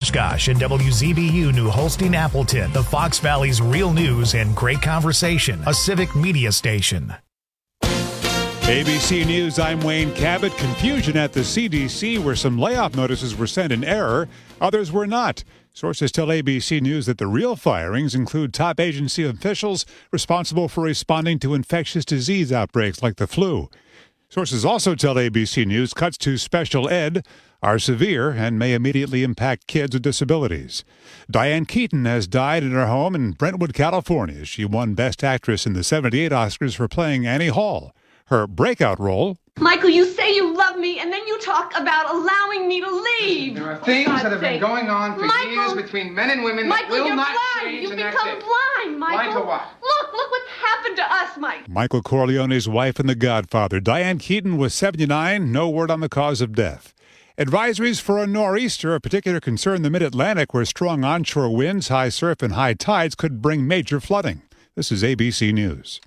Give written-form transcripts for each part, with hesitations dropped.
Oshkosh and WZBU New Holstein Appleton, the Fox Valley's real news and great conversation, a civic media station. ABC News, I'm Wayne Cabot. Confusion at the CDC where some layoff notices were sent in error, others were not. Sources tell ABC News that the real firings include top agency officials responsible for responding to infectious disease outbreaks like the flu. Sources also tell ABC News cuts to special ed are severe and may immediately impact kids with disabilities. Diane Keaton has died in her home in Brentwood, California. She won Best Actress in the '78 Oscars for playing Annie Hall. Her breakout role... Michael, you say you love me, and then you talk about allowing me to leave. There are things that have been going on for years between men and women that will not change. You've become blind, Michael. Blind to what? Look what's happened to us, Mike. Michael Corleone's wife and The Godfather. Diane Keaton was 79, no word on the cause of death. Advisories for a nor'easter, a particular concern in the mid-Atlantic where strong onshore winds, high surf, and high tides could bring major flooding. This is ABC News.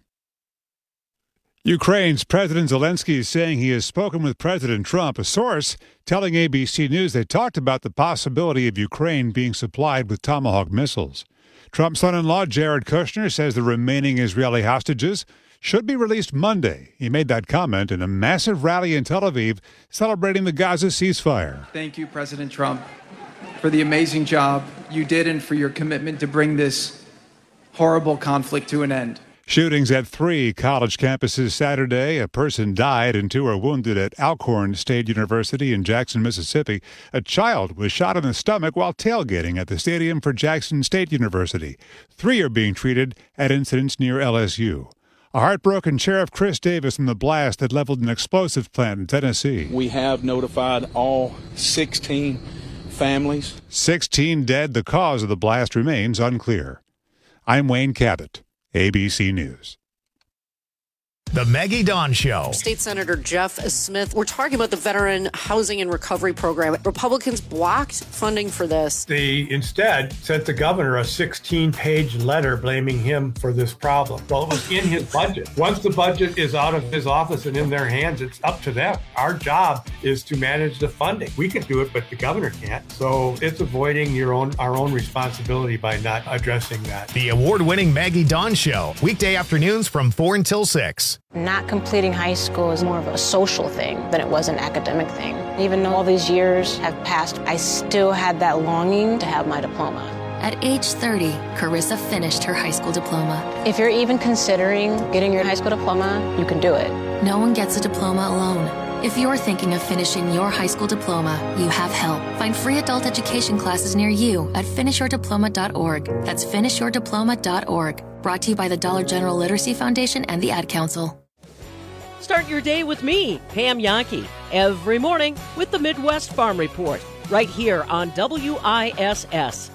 Ukraine's President Zelensky is saying he has spoken with President Trump. A source telling ABC News they talked about the possibility of Ukraine being supplied with Tomahawk missiles. Trump's son-in-law, Jared Kushner, says the remaining Israeli hostages should be released Monday. He made that comment in a massive rally in Tel Aviv celebrating the Gaza ceasefire. Thank you, President Trump, for the amazing job you did and for your commitment to bring this horrible conflict to an end. Shootings at 3 college campuses Saturday. A person died and 2 are wounded at Alcorn State University in Jackson, Mississippi. A child was shot in the stomach while tailgating at the stadium for Jackson State University. 3 are being treated at incidents near LSU. A heartbroken Sheriff Chris Davis in the blast that leveled an explosive plant in Tennessee. We have notified all 16 families. 16 dead. The cause of the blast remains unclear. I'm Wayne Cabot, ABC News. The Maggie Dawn Show. State Senator Jeff Smith, we're talking about the Veteran Housing and Recovery Program. Republicans blocked funding for this. They instead sent the governor a 16-page letter blaming him for this problem. Well, it was in his budget. Once the budget is out of his office and in their hands, it's up to them. Our job is to manage the funding. We can do it, but the governor can't. So it's avoiding our own responsibility by not addressing that. The award-winning Maggie Dawn Show. Weekday afternoons from 4 until 6. Not completing high school is more of a social thing than it was an academic thing. Even though all these years have passed, I still had that longing to have my diploma. At age 30, Carissa finished her high school diploma. If you're even considering getting your high school diploma, you can do it. No one gets a diploma alone. If you're thinking of finishing your high school diploma, you have help. Find free adult education classes near you at finishyourdiploma.org. That's finishyourdiploma.org. Brought to you by the Dollar General Literacy Foundation and the Ad Council. Start your day with me, Pam Yankee, every morning with the Midwest Farm Report, right here on WISS.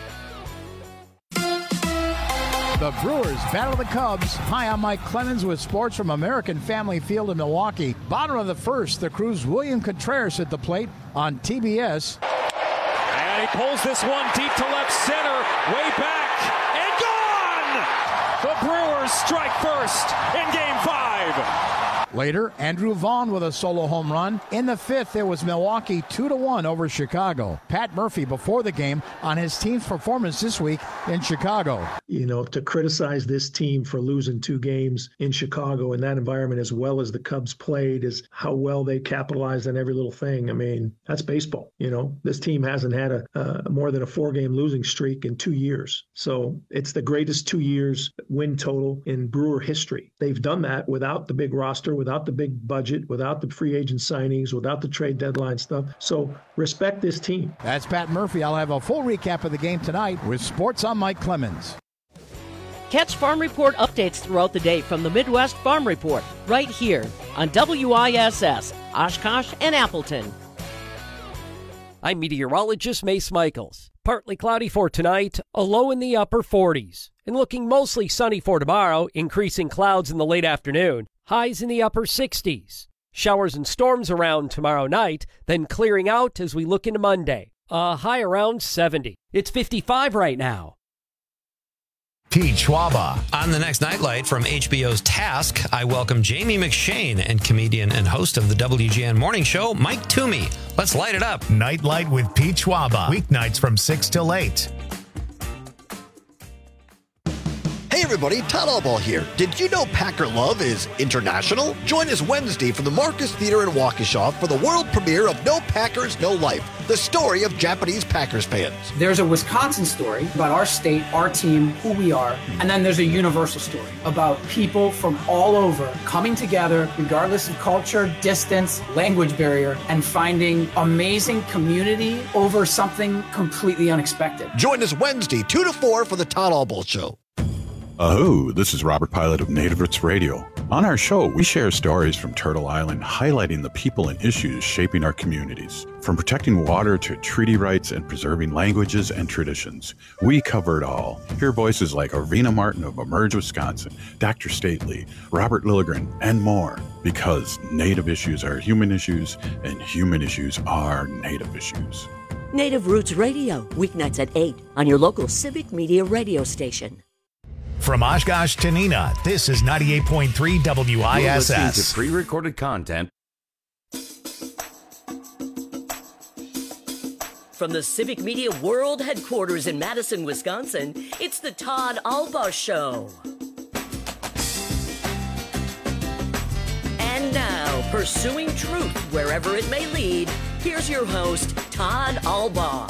The Brewers battle the Cubs. Hi, I'm Mike Clemens with sports from American Family Field in Milwaukee. Bottom of the first, the Crew's William Contreras at the plate on TBS. And he pulls this one deep to left center, way back, and gone! The Brewers strike first in Game 5. Later, Andrew Vaughn with a solo home run. In the fifth, it was Milwaukee 2-1 over Chicago. Pat Murphy before the game on his team's performance this week in Chicago. You know, to criticize this team for losing 2 games in Chicago in that environment as well as the Cubs played is how well they capitalized on every little thing. I mean, that's baseball. You know, this team hasn't had a more than a 4-game losing streak in 2 years. So it's the greatest 2 years win total in Brewer history. They've done that without the big roster, without the big budget, without the free agent signings, without the trade deadline stuff. So respect this team. That's Pat Murphy. I'll have a full recap of the game tonight with Sports on Mike Clemens. Catch Farm Report updates throughout the day from the Midwest Farm Report, right here on WISS, Oshkosh and Appleton. I'm meteorologist Mace Michaels. Partly cloudy for tonight, a low in the upper 40s. And looking mostly sunny for tomorrow, increasing clouds in the late afternoon. Highs in the upper 60s. Showers and storms around tomorrow night, then clearing out as we look into Monday. A high around 70. It's 55 right now. Pete Schwaba. On the next Nightlight from HBO's Task, I welcome Jamie McShane and comedian and host of the WGN Morning Show, Mike Toomey. Let's light it up. Nightlight with Pete Schwaba. Weeknights from 6 till 8. Hey everybody, Todd Albaugh here. Did you know Packer Love is international? Join us Wednesday from the Marcus Theater in Waukesha for the world premiere of No Packers, No Life, the story of Japanese Packers fans. There's a Wisconsin story about our state, our team, who we are, and then there's a universal story about people from all over coming together, regardless of culture, distance, language barrier, and finding amazing community over something completely unexpected. Join us Wednesday, 2 to 4 for the Todd Albaugh Show. Aho, this is Robert Pilot of Native Roots Radio. On our show, we share stories from Turtle Island highlighting the people and issues shaping our communities. From protecting water to treaty rights and preserving languages and traditions, we cover it all. Hear voices like Arvina Martin of Emerge, Wisconsin, Dr. Stately, Robert Lilligren, and more. Because Native issues are human issues, and human issues are Native issues. Native Roots Radio, weeknights at 8 on your local civic media radio station. From Oshkosh to Neenah, this is 98.3 WISS. You're listening to pre-recorded content. From the Civic Media World Headquarters in Madison, Wisconsin, it's the Todd Albaugh Show. And now, pursuing truth wherever it may lead, here's your host, Todd Albaugh.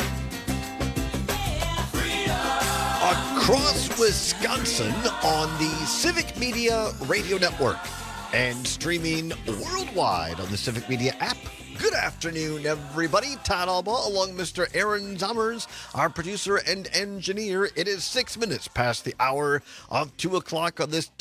Across Wisconsin on the Civic Media Radio Network and streaming worldwide on the Civic Media app. Good afternoon, everybody. Todd Albaugh along with Mr. Aaron Zommers, our producer and engineer. It is 6 minutes past the hour of 2 o'clock on this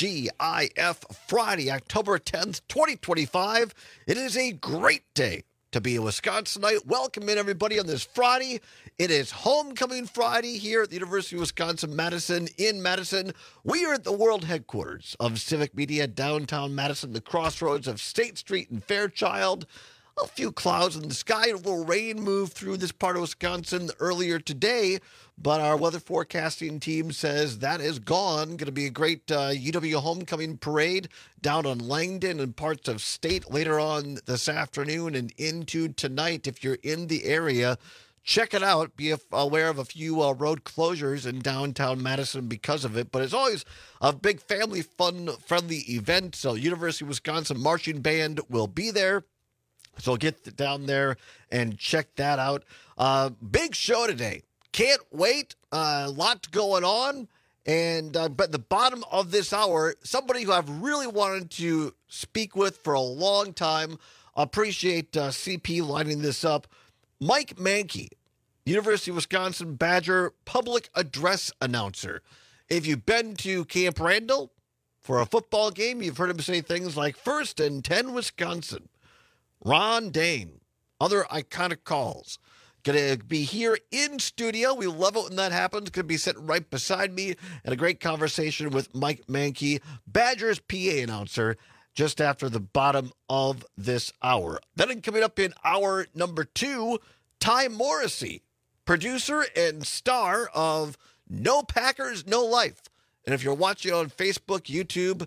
TGIF Friday, October 10th, 2025. It is a great day to be a Wisconsinite. Welcome in, everybody, on this Friday. It is Homecoming Friday here at the University of Wisconsin-Madison in Madison. We are at the world headquarters of Civic Media, downtown Madison, the crossroads of State Street and Fairchild. A few clouds in the sky. A little rain moved through this part of Wisconsin earlier today, but our weather forecasting team says that is gone. Going to be a great UW homecoming parade down on Langdon and parts of State later on this afternoon and into tonight. If you're in the area, check it out. Be aware of a few road closures in downtown Madison because of it. But it's always a big family fun-friendly event. So University of Wisconsin Marching Band will be there. So get down there and check that out. Big show today. Can't wait. A lot going on. And but at the bottom of this hour, somebody who I've really wanted to speak with for a long time. Appreciate CP lining this up. Mike Mankey, University of Wisconsin Badger public address announcer. If you've been to Camp Randall for a football game, you've heard him say things like 1st and 10 Wisconsin. Ron Dane, other iconic calls. Going to be here in studio. We love it when that happens. Going to be sitting right beside me and a great conversation with Mike Mankey, Badgers PA announcer, just after the bottom of this hour. Then coming up in hour number 2, Ty Morrissey, producer and star of No Packers, No Life. And if you're watching on Facebook, YouTube,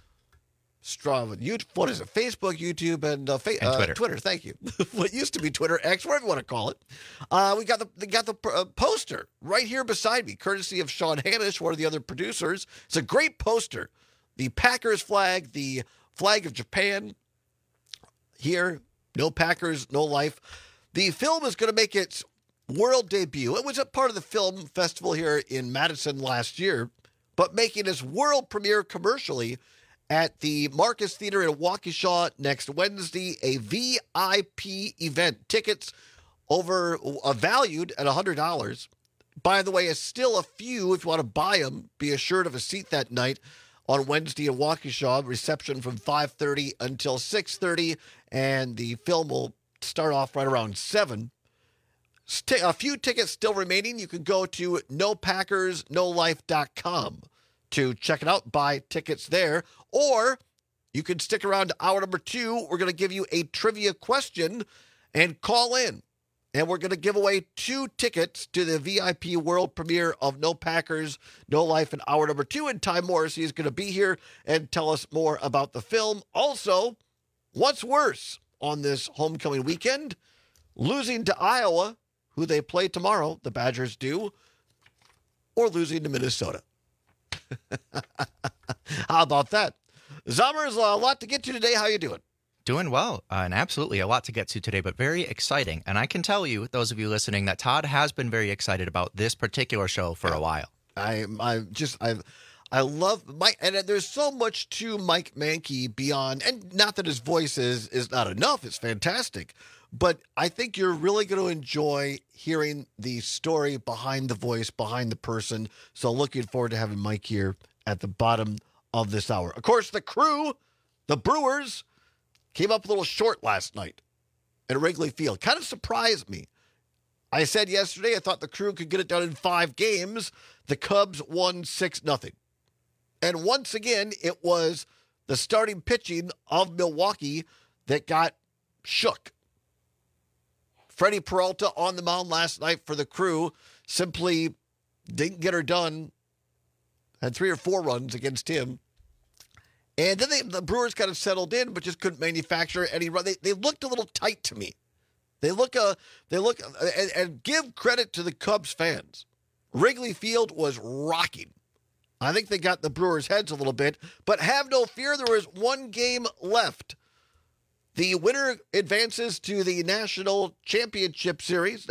what is it? Facebook, YouTube, and Twitter. Twitter, thank you. What used to be Twitter, X, whatever you want to call it. We got the poster right here beside me, courtesy of Sean Hanisch, one of the other producers. It's a great poster. The Packers flag, the flag of Japan. Here, No Packers, No Life. The film is going to make its world debut. It was a part of the film festival here in Madison last year, but making its world premiere commercially at the Marcus Theater in Waukesha next Wednesday, a VIP event. Tickets valued at $100. By the way, still a few, if you want to buy them, be assured of a seat that night on Wednesday in Waukesha. Reception from 5:30 until 6:30, and the film will start off right around 7. A few tickets still remaining. You can go to NoPackersNoLife.com to check it out, buy tickets there, or you can stick around to hour number 2. We're going to give you a trivia question and call in And we're going to give away 2 tickets to the VIP world premiere of No Packers, No Life in hour number 2. And Ty Morrissey is going to be here and tell us more about the film. Also, what's worse on this homecoming weekend? Losing to Iowa, who they play tomorrow, the Badgers do, or losing to Minnesota. How about that? Zommers, a lot to get to today. How you doing? Doing well, and absolutely a lot to get to today, but very exciting. And I can tell you, those of you listening, that Todd has been very excited about this particular show for a while. I love Mike, and there's so much to Mike Mankey beyond, and not that his voice is not enough, it's fantastic, but I think you're really going to enjoy hearing the story behind the voice, behind the person. So looking forward to having Mike here at the bottom of this hour. Of course, the Crew, the Brewers, came up a little short last night at Wrigley Field. Kind of surprised me. I said yesterday I thought the Crew could get it done in 5 games. The Cubs won 6-0. And once again, it was the starting pitching of Milwaukee that got shook. Freddie Peralta on the mound last night for the Crew simply didn't get her done. Had 3 or 4 runs against him. And then the Brewers kind of settled in, but just couldn't manufacture any run. They looked a little tight to me. They look, and give credit to the Cubs fans. Wrigley Field was rocking. I think they got the Brewers' heads a little bit, but have no fear, there is 1 game left. The winner advances to the National League Championship Series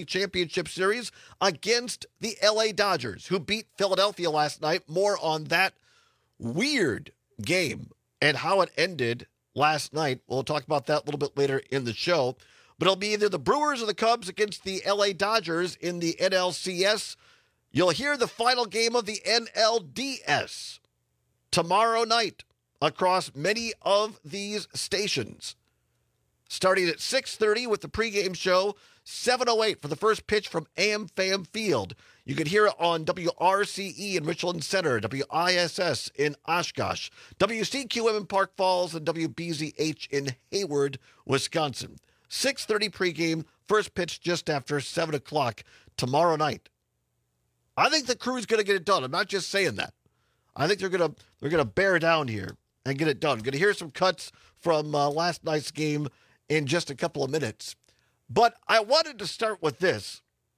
against the LA Dodgers, who beat Philadelphia last night. More on that weird game and how it ended last night. We'll talk about that a little bit later in the show. But it'll be either the Brewers or the Cubs against the LA Dodgers in the NLCS. You'll hear the final game of the NLDS tomorrow night across many of these stations. Starting at 6:30 with the pregame show, 7:08 for the first pitch from AmFam Field. You can hear it on WRCE in Richland Center, WISS in Oshkosh, WCQM in Park Falls, and WBZH in Hayward, Wisconsin. 6:30 pregame, first pitch just after 7 o'clock tomorrow night. I think the Crew's going to get it done. I'm not just saying that. I think they're going to bear down here and get it done. Going to hear some cuts from last night's game in just a couple of minutes. But I wanted to start with this.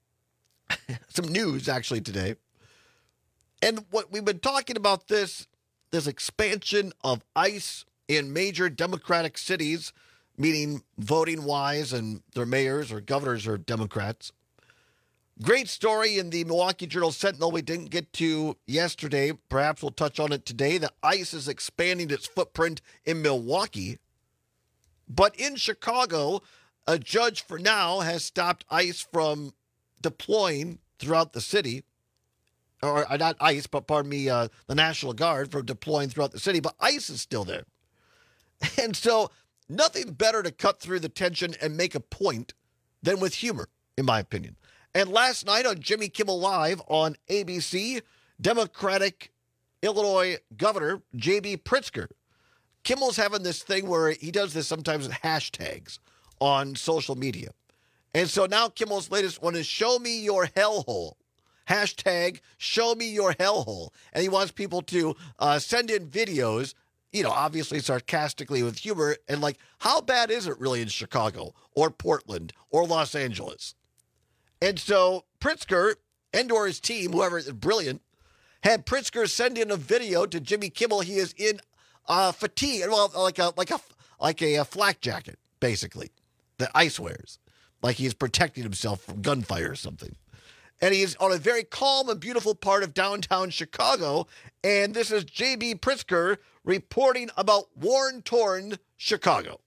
Some news, actually, today. And what we've been talking about this expansion of ICE in major Democratic cities, meaning voting-wise, and their mayors or governors are Democrats. Great story in the Milwaukee Journal-Sentinel we didn't get to yesterday. Perhaps we'll touch on it today. That ICE is expanding its footprint in Milwaukee. But in Chicago, a judge for now has stopped ICE from deploying throughout the city. Or not ICE, but pardon me, the National Guard from deploying throughout the city. But ICE is still there. And so nothing better to cut through the tension and make a point than with humor, in my opinion. And last night on Jimmy Kimmel Live on ABC, Democratic Illinois Governor J.B. Pritzker. Kimmel's having this thing where he does this sometimes with hashtags on social media. And so now Kimmel's latest one is show me your hellhole. Hashtag show me your hellhole. And he wants people to send in videos, obviously sarcastically with humor, and like, how bad is it really in Chicago or Portland or Los Angeles? And so Pritzker and or his team, whoever is brilliant, had Pritzker send in a video to Jimmy Kimmel. He is in fatigue, well, like a flak jacket, basically, that ICE wears, like he's protecting himself from gunfire or something. And he's on a very calm and beautiful part of downtown Chicago. And this is J.B. Pritzker reporting about war-torn Chicago.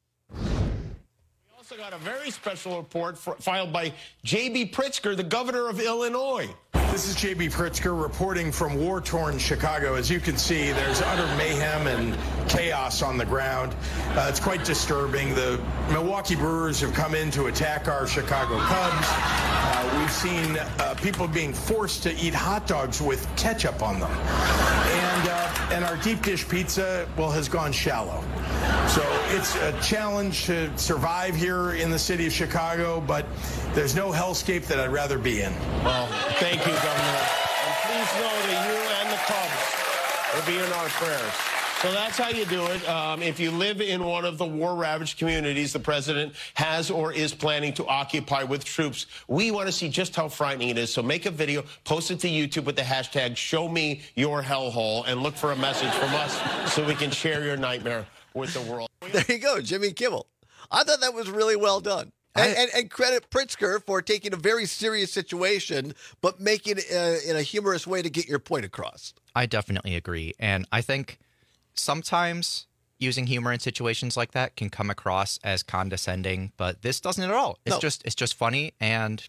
We also got a very special report filed by J.B. Pritzker, the governor of Illinois. This is J.B. Pritzker reporting from war-torn Chicago. As you can see, there's utter mayhem and chaos on the ground. It's quite disturbing. The Milwaukee Brewers have come in to attack our Chicago Cubs. We've seen people being forced to eat hot dogs with ketchup on them. And our deep dish pizza, well, has gone shallow. So it's a challenge to survive here in the city of Chicago, but there's no hellscape that I'd rather be in. Well, thank you, Governor. And please know that you and the Cubs will be in our prayers. So that's how you do it. If you live in one of the war-ravaged communities the president has or is planning to occupy with troops, we want to see just how frightening it is. So make a video, post it to YouTube with the hashtag #ShowMeYourHellHole, and look for a message from us so we can share your nightmare with the world. There you go, Jimmy Kimmel. I thought that was really well done. And credit Pritzker for taking a very serious situation, but making it in a humorous way to get your point across. I definitely agree. And I think sometimes using humor in situations like that can come across as condescending, but this doesn't at all. It's just funny and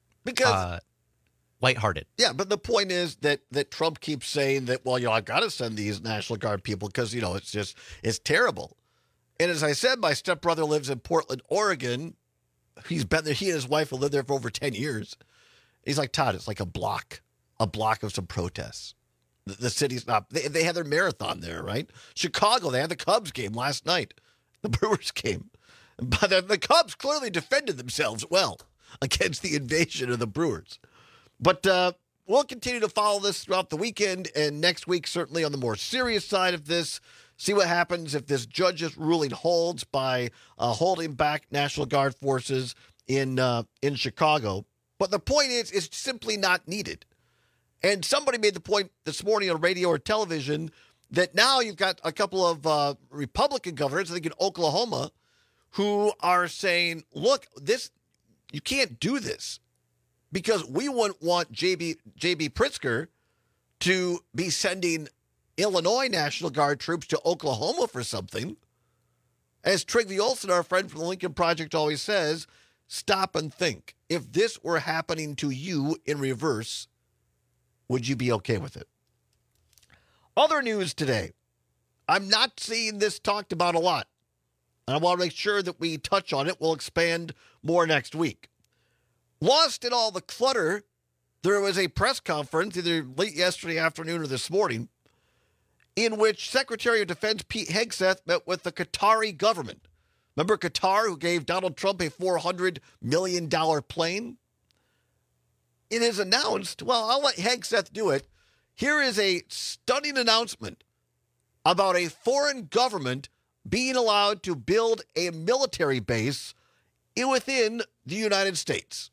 lighthearted. Yeah, but the point is that Trump keeps saying that, well, I got to send these National Guard people because, it's terrible. And as I said, my stepbrother lives in Portland, Oregon. He's been there. He and his wife have lived there for over 10 years. He's like, Todd, it's like a block of some protests. The city's not, they had their marathon there, right? Chicago, they had the Cubs game last night, the Brewers game. But the Cubs clearly defended themselves well against the invasion of the Brewers. But we'll continue to follow this throughout the weekend and next week, certainly on the more serious side of this. See what happens if this judge's ruling holds by holding back National Guard forces in Chicago. But the point is, it's simply not needed. And somebody made the point this morning on radio or television that now you've got a couple of Republican governors, I think in Oklahoma, who are saying, look, you can't do this because we wouldn't want J.B. Pritzker to be sending Illinois National Guard troops to Oklahoma for something. As Trygve Olsen, our friend from the Lincoln Project, always says, stop and think. If this were happening to you in reverse, would you be okay with it? Other news today. I'm not seeing this talked about a lot. And I want to make sure that we touch on it. We'll expand more next week. Lost in all the clutter, there was a press conference either late yesterday afternoon or this morning in which Secretary of Defense Pete Hegseth met with the Qatari government. Remember Qatar, who gave Donald Trump a $400 million plane? It is announced, well, I'll let Hegseth do it. Here is a stunning announcement about a foreign government being allowed to build a military base within the United States.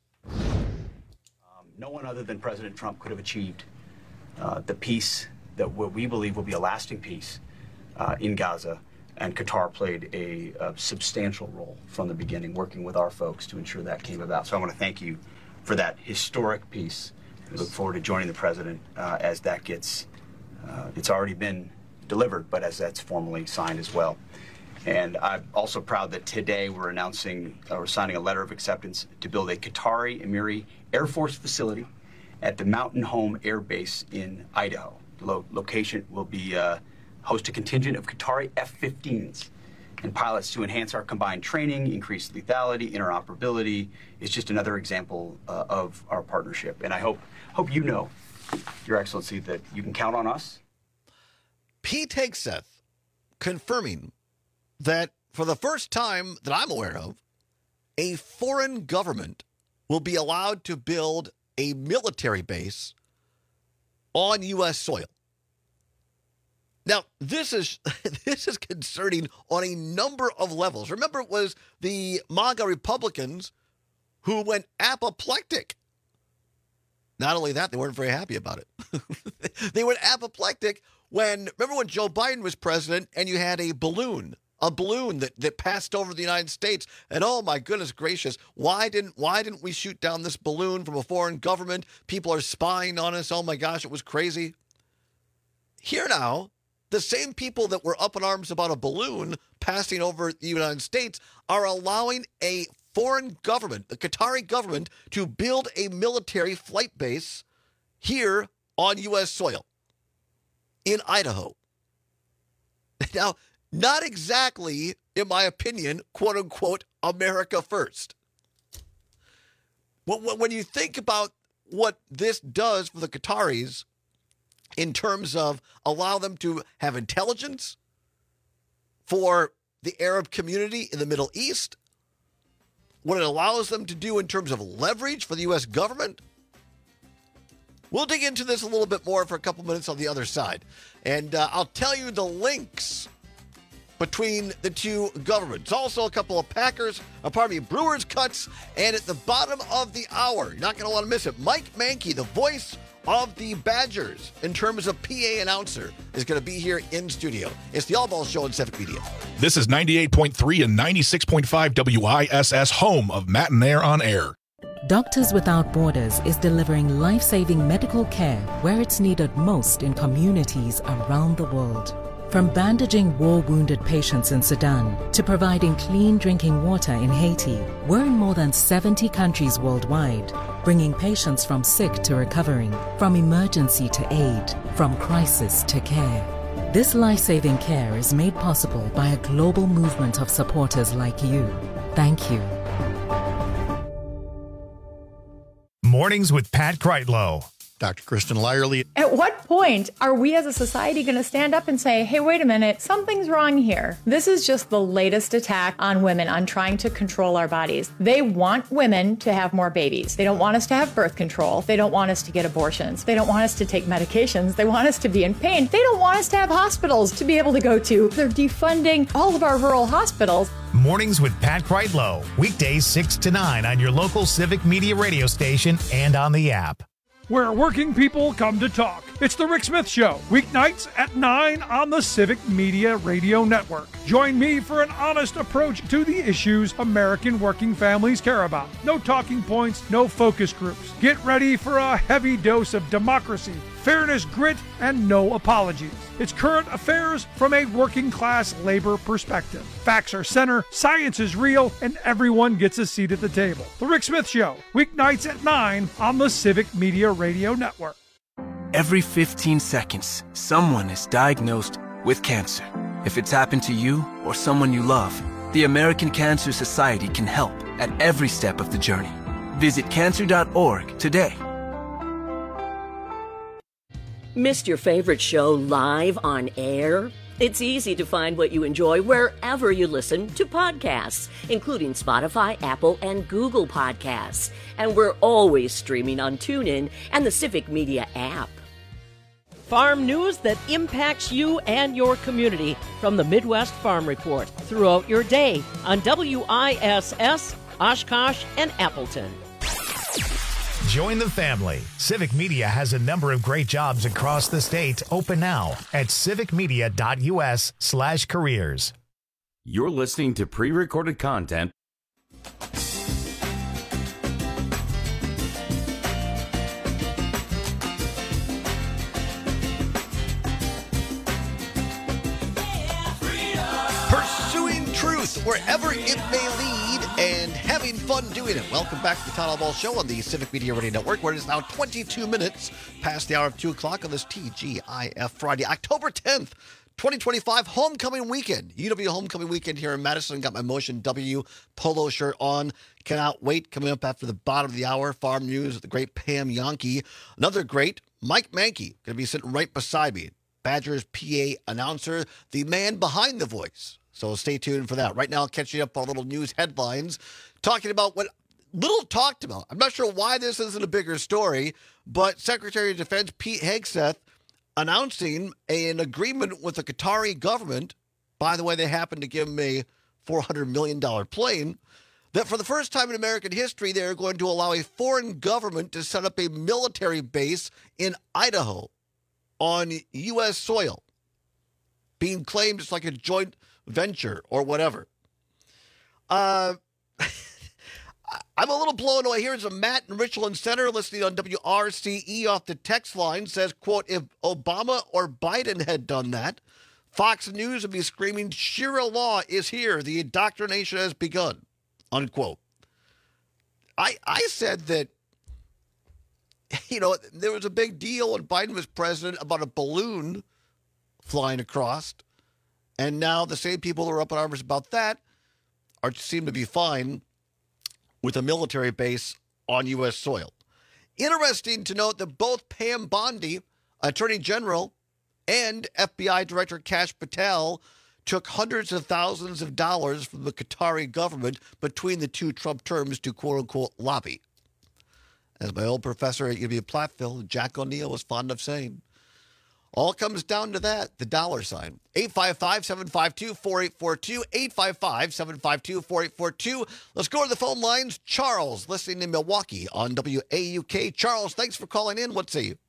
No one other than President Trump could have achieved the peace that we believe will be a lasting peace in Gaza, and Qatar played a substantial role from the beginning, working with our folks to ensure that came about. So I want to thank you for that historic peace. We look forward to joining the president as that gets, it's already been delivered, but as that's formally signed as well. And I'm also proud that today we're signing a letter of acceptance to build a Qatari Emiri Air Force facility at the Mountain Home Air Base in Idaho. The location will be host a contingent of Qatari F-15s and pilots to enhance our combined training, increase lethality, interoperability. It's just another example of our partnership. And I hope you know, Your Excellency, that you can count on us. Pete Hegseth confirming that for the first time that I'm aware of, a foreign government will be allowed to build a military base on U.S. soil. Now, this is concerning on a number of levels. Remember, it was the MAGA Republicans who went apoplectic. Not only that, they weren't very happy about it. They went apoplectic remember when Joe Biden was president and you had a balloon that passed over the United States, and oh my goodness gracious, why didn't we shoot down this balloon from a foreign government? People are spying on us. Oh my gosh, it was crazy. Here now, the same people that were up in arms about a balloon passing over the United States are allowing a foreign government, the Qatari government, to build a military flight base here on U.S. soil in Idaho. Now, not exactly, in my opinion, quote unquote, America first. When you think about what this does for the Qataris in terms of allow them to have intelligence for the Arab community in the Middle East, what it allows them to do in terms of leverage for the U.S. government, we'll dig into this a little bit more for a couple minutes on the other side. And I'll tell you the links between the two governments. Also a couple of Brewers cuts. And at the bottom of the hour, you're not going to want to miss it, Mike Mankey, the voice of the Badgers in terms of PA announcer, is going to be here in studio. It's the All Balls Show on Civic Media. This is 98.3 and 96.5 WISS, home of Matt and Air on Air. Doctors Without Borders is delivering life-saving medical care where it's needed most in communities around the world. From bandaging war-wounded patients in Sudan to providing clean drinking water in Haiti, we're in more than 70 countries worldwide, bringing patients from sick to recovering, from emergency to aid, from crisis to care. This life-saving care is made possible by a global movement of supporters like you. Thank you. Mornings with Pat Kreitlow. Dr. Kristen Lyerly. At what point are we as a society going to stand up and say, hey, wait a minute, something's wrong here? This is just the latest attack on women, on trying to control our bodies. They want women to have more babies. They don't want us to have birth control. They don't want us to get abortions. They don't want us to take medications. They want us to be in pain. They don't want us to have hospitals to be able to go to. They're defunding all of our rural hospitals. Mornings with Pat Kreitlow. Weekdays 6 to 9 on your local Civic Media radio station and on the app. Where working people come to talk. It's the Rick Smith Show, weeknights at 9 on the Civic Media Radio Network. Join me for an honest approach to the issues American working families care about. No talking points, no focus groups. Get ready for a heavy dose of democracy, fairness, grit, and no apologies. It's current affairs from a working class labor perspective. Facts are center, science is real, and everyone gets a seat at the table. The Rick Smith Show, weeknights at 9 on the Civic Media Radio Network. Every 15 seconds, someone is diagnosed with cancer. If it's happened to you or someone you love, the American Cancer Society can help at every step of the journey. Visit cancer.org today. Missed your favorite show live on air? It's easy to find what you enjoy wherever you listen to podcasts, including Spotify, Apple, and Google Podcasts. And we're always streaming on TuneIn and the Civic Media app. Farm news that impacts you and your community from the Midwest Farm Report throughout your day on WISS, Oshkosh, and Appleton. Join the family. Civic Media has a number of great jobs across the state open now at civicmedia.us/careers. You're listening to pre-recorded content. Pursuing truth wherever it may lead and having fun doing it. Welcome back to the Todd Ball Show on the Civic Media Radio Network, where it is now 22 minutes past the hour of 2 o'clock on this TGIF Friday, October 10th, 2025, homecoming weekend. UW homecoming weekend here in Madison. Got my Motion W polo shirt on. Cannot wait. Coming up after the bottom of the hour, farm news with the great Pam Yankee. Another great, Mike Mankey, going to be sitting right beside me. Badgers PA announcer, the man behind the voice. So stay tuned for that. Right now, I'll catch you up on little news headlines, talking about what little talked about. I'm not sure why this isn't a bigger story, but Secretary of Defense Pete Hegseth announcing an agreement with the Qatari government. By the way, they happened to give him a $400 million plane. That for the first time in American history, they're going to allow a foreign government to set up a military base in Idaho on U.S. soil, being claimed it's like a joint venture or whatever. I'm a little blown away. Here's a Matt in Richland Center listening on WRCE off the text line. Says, quote, if Obama or Biden had done that, Fox News would be screaming, Shira law is here. The indoctrination has begun, unquote. I said that there was a big deal when Biden was president about a balloon flying across. And now the same people who are up in arms about that seem to be fine with a military base on U.S. soil. Interesting to note that both Pam Bondi, Attorney General, and FBI Director Kash Patel took hundreds of thousands of dollars from the Qatari government between the two Trump terms to quote-unquote lobby. As my old professor at UW Platteville, Jack O'Neill, was fond of saying, all comes down to that, the dollar sign. 855-752-4842, 855-752-4842. Let's go to the phone lines. Charles, listening in Milwaukee on WAUK. Charles, thanks for calling in. What say you?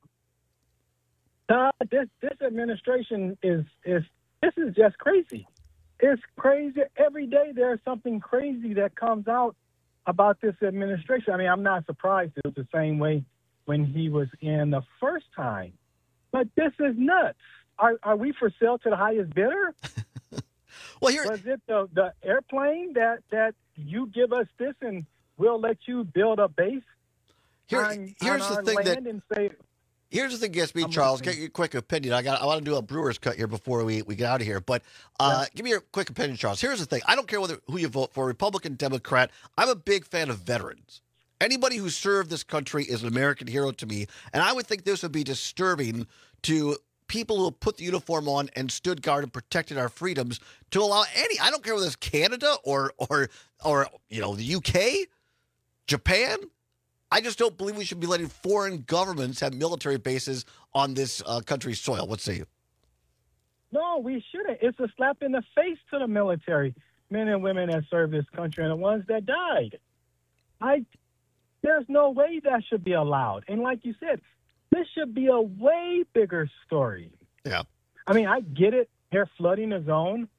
This administration is just crazy. It's crazy. Every day there's something crazy that comes out about this administration. I mean, I'm not surprised. It was the same way when he was in the first time. But this is nuts. Are we for sale to the highest bidder? Was it the airplane that you give us this and we'll let you build a base on our land and say... Here's the thing gets me, Charles. Get your quick opinion. I want to do a Brewers cut here before we get out of here. But give me your quick opinion, Charles. Here's the thing. I don't care who you vote for, Republican, Democrat. I'm a big fan of veterans. Anybody who served this country is an American hero to me. And I would think this would be disturbing to people who put the uniform on and stood guard and protected our freedoms to allow I don't care whether it's Canada or the UK, Japan. I just don't believe we should be letting foreign governments have military bases on this country's soil. What say you? No, we shouldn't. It's a slap in the face to the military, men and women that serve this country and the ones that died. There's no way that should be allowed. And like you said, this should be a way bigger story. Yeah. I mean, I get it. They're flooding the zone.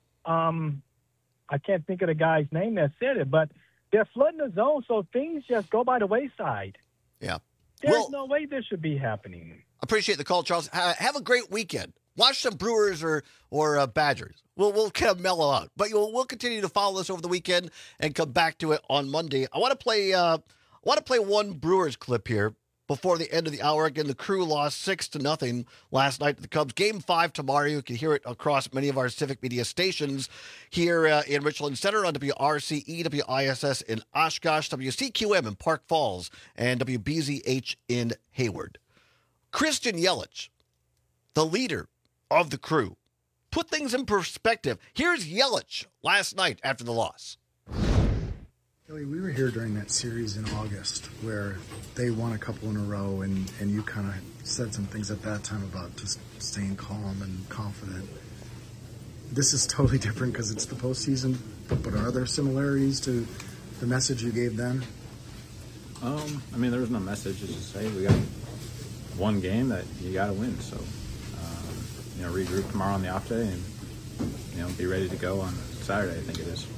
I can't think of the guy's name that said it, but they're flooding the zone, so things just go by the wayside. Yeah. There's no way this should be happening. Appreciate the call, Charles. Have a great weekend. Watch some Brewers or Badgers. We'll kind of mellow out. But we'll continue to follow this over the weekend and come back to it on Monday. I want to play one Brewers clip here before the end of the hour. Again, the Crew lost 6-0 last night to the Cubs. Game 5 tomorrow. You can hear it across many of our Civic Media stations here in Richland Center on WRCE, WISS in Oshkosh, WCQM in Park Falls, and WBZH in Hayward. Christian Yelich, the leader of the Crew, put things in perspective. Here's Yelich last night after the loss. Joey, we were here during that series in August where they won a couple in a row, and you kind of said some things at that time about just staying calm and confident. This is totally different because it's the postseason, but are there similarities to the message you gave then? I mean, there was no message. It's just, hey, we got one game that you got to win. So, regroup tomorrow on the off day and, be ready to go on Saturday, I think it is.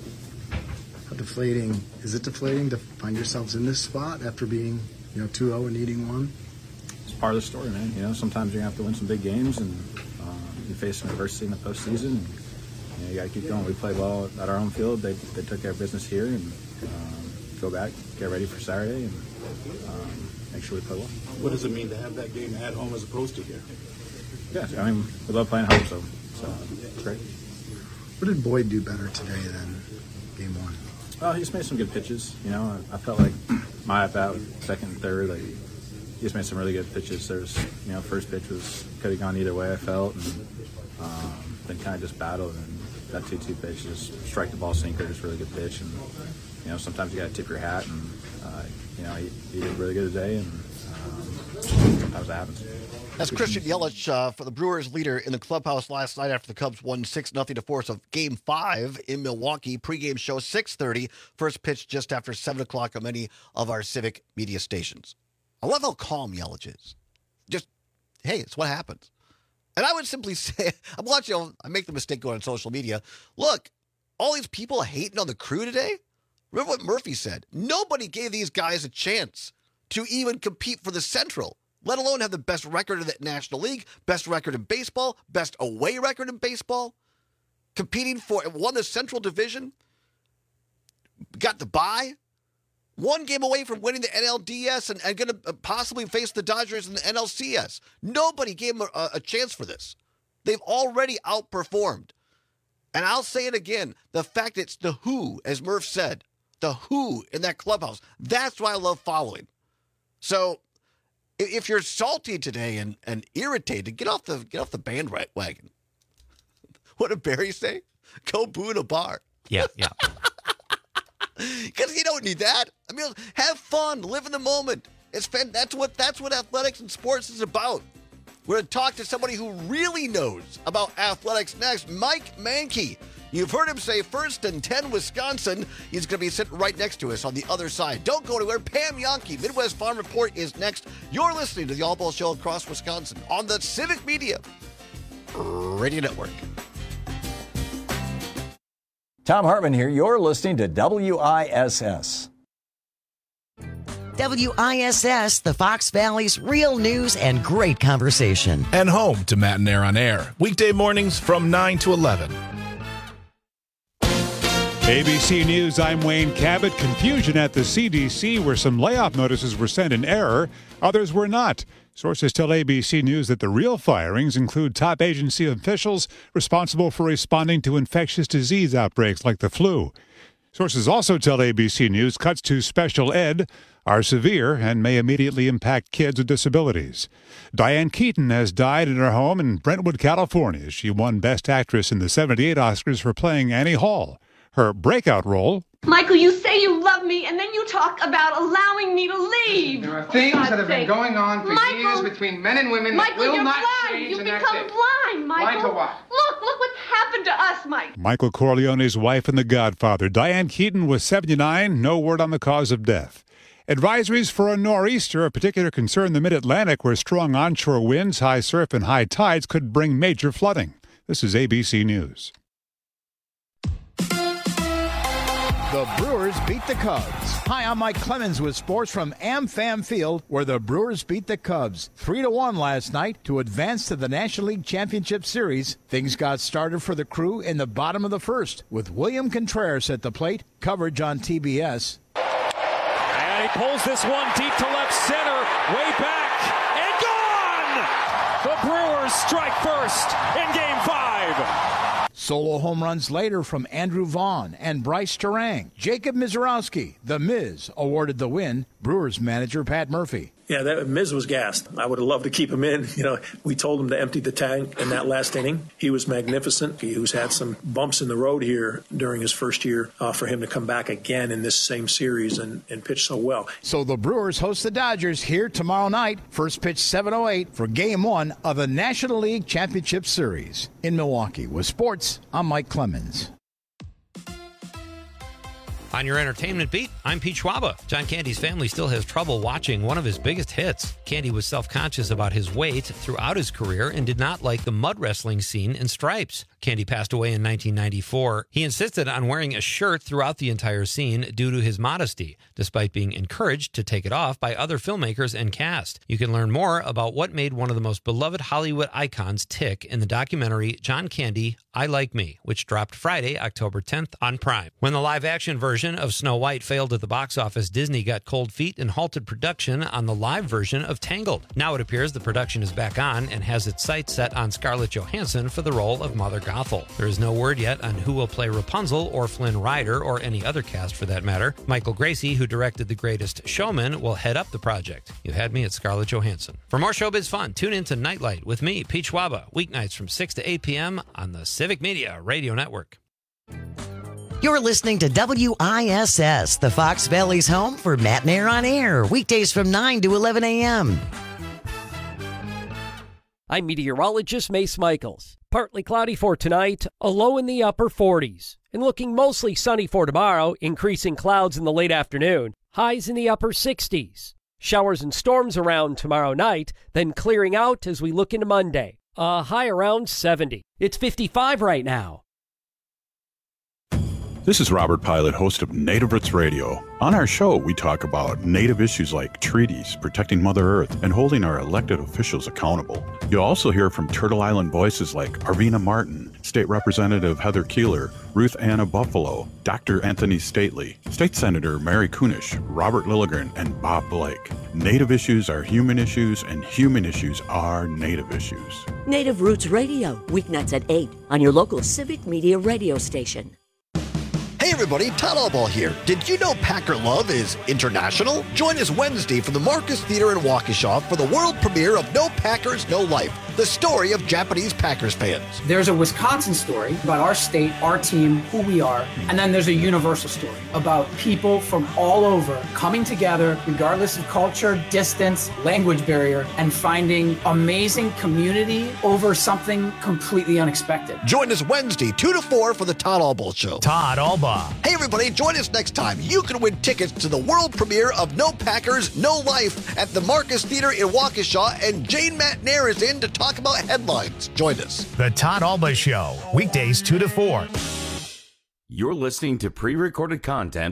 Is it deflating to find yourselves in this spot after being, 2-0 and needing one? It's part of the story, man. Sometimes you have to win some big games, and you face some adversity in the postseason. And, you got to keep going. We played well at our own field. They took care of business here, and go back, get ready for Saturday, and make sure we play well. What does it mean to have that game at home as opposed to here? Yeah, I mean, we love playing home, so it's great. What did Boyd do better today than game one? Well, he just made some good pitches. I felt like my at-bat, second and third, he just made some really good pitches. There's, first pitch could have gone either way, I felt, and then kind of just battled. And that 2-2 pitch, just strike the ball sinker, just really good pitch. And, sometimes you got to tip your hat, and, he did really good today, and sometimes that happens. That's Christian Yelich for the Brewers leader in the clubhouse last night after the Cubs won 6-0 to force of Game 5 in Milwaukee. Pre-game show 6:30. First pitch just after 7 o'clock on many of our Civic Media stations. I love how calm Yelich is. Just, hey, it's what happens. And I would simply say, I'm watching, I make the mistake going on social media. Look, all these people hating on the Crew today. Remember what Murphy said. Nobody gave these guys a chance to even compete for the Central, let alone have the best record in the National League, best record in baseball, best away record in baseball, won the Central Division, got the bye. One game away from winning the NLDS and going to possibly face the Dodgers in the NLCS. Nobody gave them a chance for this. They've already outperformed. And I'll say it again, the fact it's the who, as Murph said, the who in that clubhouse, that's why I love following. So if you're salty today and irritated, get off the bandwagon. What did Barry say? Go boo in a bar. Yeah. Because you don't need that. I mean, have fun, live in the moment. That's what athletics and sports is about. We're going to talk to somebody who really knows about athletics next, Mike Mankey. You've heard him say 1st and 10 Wisconsin. He's going to be sitting right next to us on the other side. Don't go anywhere. Pam Yonke, Midwest Farm Report is next. You're listening to the All Ball Show across Wisconsin on the Civic Media Radio Network. Tom Hartman here. You're listening to WISS. WISS, the Fox Valley's real news and great conversation. And home to Matt and Air on Air. Weekday mornings from 9 to 11. ABC News, I'm Wayne Cabot. Confusion at the CDC where some layoff notices were sent in error. Others were not. Sources tell ABC News that the real firings include top agency officials responsible for responding to infectious disease outbreaks like the flu. Sources also tell ABC News cuts to special ed are severe and may immediately impact kids with disabilities. Diane Keaton has died in her home in Brentwood, California. She won Best Actress in the '78 Oscars for playing Annie Hall. Her breakout role... Michael, you say you love me, and then you talk about allowing me to leave. There are things that have been going on for years between men and women that will not change. You've become blind, Michael. Blind to what? Look what's happened to us, Mike. Michael Corleone's wife and The Godfather. Diane Keaton was 79, no word on the cause of death. Advisories for a nor'easter, a particular concern in the mid-Atlantic where strong onshore winds, high surf, and high tides could bring major flooding. This is ABC News. The Brewers beat the Cubs. Hi, I'm Mike Clemens with sports from AmFam Field, where the Brewers beat the Cubs 3-1 last night to advance to the National League Championship Series. Things got started for the Crew in the bottom of the first, with William Contreras at the plate, coverage on TBS. And he pulls this one deep to left center, way back, and gone! The Brewers strike first in Game 5. Solo home runs later from Andrew Vaughn and Bryce Terang. Jacob Mizorowski, the Miz, awarded the win. Brewers manager Pat Murphy. Yeah, that Miz was gassed. I would have loved to keep him in. We told him to empty the tank in that last inning. He was magnificent. He's had some bumps in the road here during his first year for him to come back again in this same series and pitch so well. So the Brewers host the Dodgers here tomorrow night. First pitch 7:08 for Game 1 of the National League Championship Series. In Milwaukee with sports, I'm Mike Clemens. On your entertainment beat, I'm Pete Schwaba. John Candy's family still has trouble watching one of his biggest hits. Candy was self-conscious about his weight throughout his career and did not like the mud wrestling scene in Stripes. Candy passed away in 1994. He insisted on wearing a shirt throughout the entire scene due to his modesty, despite being encouraged to take it off by other filmmakers and cast. You can learn more about what made one of the most beloved Hollywood icons tick in the documentary John Candy, I Like Me, which dropped Friday, October 10th on Prime. When the live-action version of Snow White failed at the box office, Disney got cold feet and halted production on the live version of Tangled. Now it appears the production is back on and has its sights set on Scarlett Johansson for the role of Mother Gothel. There is no word yet on who will play Rapunzel or Flynn Rider or any other cast for that matter. Michael Gracie, who directed The Greatest Showman, will head up the project. You had me at Scarlett Johansson. For more showbiz fun, tune in to Nightlight with me, Pete Schwaba, weeknights from 6 to 8 p.m. on the Civic Media Radio Network. You're listening to WISS, the Fox Valley's home for Matt and Air on Air, weekdays from 9 to 11 a.m. I'm meteorologist Mace Michaels. Partly cloudy for tonight, a low in the upper 40s. And looking mostly sunny for tomorrow, increasing clouds in the late afternoon. Highs in the upper 60s. Showers and storms around tomorrow night, then clearing out as we look into Monday. A high around 70. It's 55 right now. This is Robert Pilot, host of Native Roots Radio. On our show, we talk about Native issues like treaties, protecting Mother Earth, and holding our elected officials accountable. You'll also hear from Turtle Island voices like Arvina Martin, State Representative Heather Keeler, Ruth Anna Buffalo, Dr. Anthony Stately, State Senator Mary Kunish, Robert Lilligren, and Bob Blake. Native issues are human issues, and human issues are Native issues. Native Roots Radio, weeknights at 8 on your local Civic Media radio station. Hey everybody, Todd Allball here. Did you know Packer Love is international? Join us Wednesday from the Marcus Theater in Waukesha for the world premiere of No Packers, No Life, the story of Japanese Packers fans. There's a Wisconsin story about our state, our team, who we are, and then there's a universal story about people from all over coming together, regardless of culture, distance, language barrier, and finding amazing community over something completely unexpected. Join us Wednesday, 2 to 4 for the Todd Allball Show. Todd Allball. Hey everybody, join us next time. You can win tickets to the world premiere of No Packers, No Life at the Marcus Theater in Waukesha, and Jane Matnair is in to talk about headlines. Join us. The Todd Allball Show, weekdays 2 to 4. You're listening to pre-recorded content.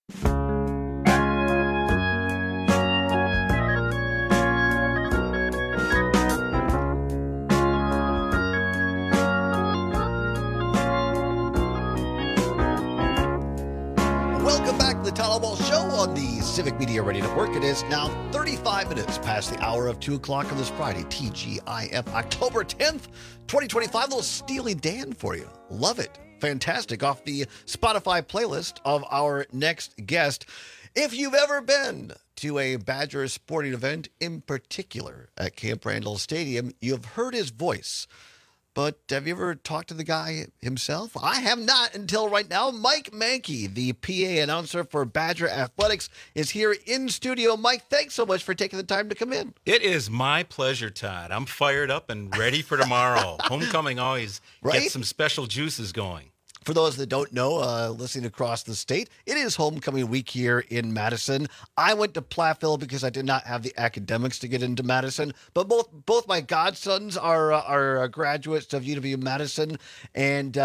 Welcome back to the Todd Allball Show on the Civic Media Radio Network. It is now 35 minutes past the hour of 2 o'clock on this Friday, TGIF, October 10th, 2025. A little Steely Dan for you. Love it. Fantastic. Off the Spotify playlist of our next guest. If you've ever been to a Badger sporting event, in particular at Camp Randall Stadium, you've heard his voice. But have you ever talked to the guy himself? I have not until right now. Mike Mankey, the PA announcer for Badger Athletics, is here in studio. Mike, thanks so much for taking the time to come in. It is my pleasure, Todd. I'm fired up and ready for tomorrow. Homecoming always gets some special juices going. For those that don't know, listening across the state, it is homecoming week here in Madison. I went to Platteville because I did not have the academics to get into Madison, but both my godsons are graduates of UW-Madison, and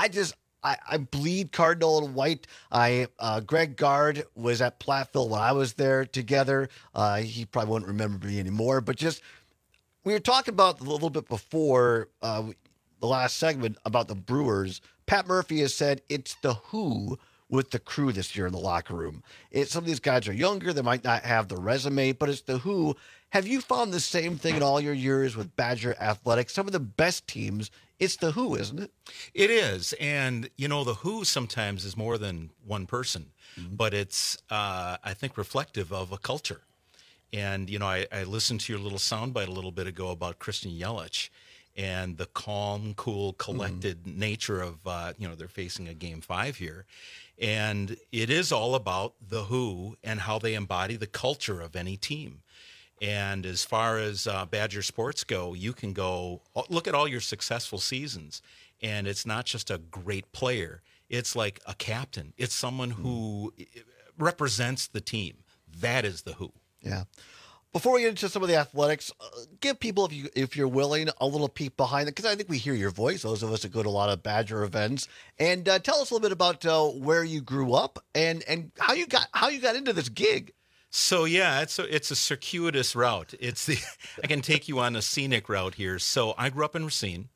I bleed Cardinal and white. Greg Gard was at Platteville when I was there together. He probably won't remember me anymore, but just we were talking about a little bit before the last segment about the Brewers. Pat Murphy has said it's the who with the crew this year in the locker room. Some of these guys are younger. They might not have the resume, but it's the who. Have you found the same thing in all your years with Badger Athletics? Some of the best teams, it's the who, isn't it? It is. And, you know, the who sometimes is more than one person, but it's, I think, reflective of a culture. And, you know, I listened to your little soundbite a little bit ago about Christian Yelich and the calm, cool, collected nature of, they're facing a Game 5 here. And it is all about the who and how they embody the culture of any team. And as far as Badger sports go, you can go look at all your successful seasons, and it's not just a great player. It's like a captain. It's someone who represents the team. That is the who. Yeah. Before we get into some of the athletics, give people, if you're willing, a little peek behind it, because I think we hear your voice, those of us that go to a lot of Badger events. And tell us a little bit about where you grew up and how you got into this gig. So yeah, it's a circuitous route. I can take you on a scenic route here. So I grew up in Racine.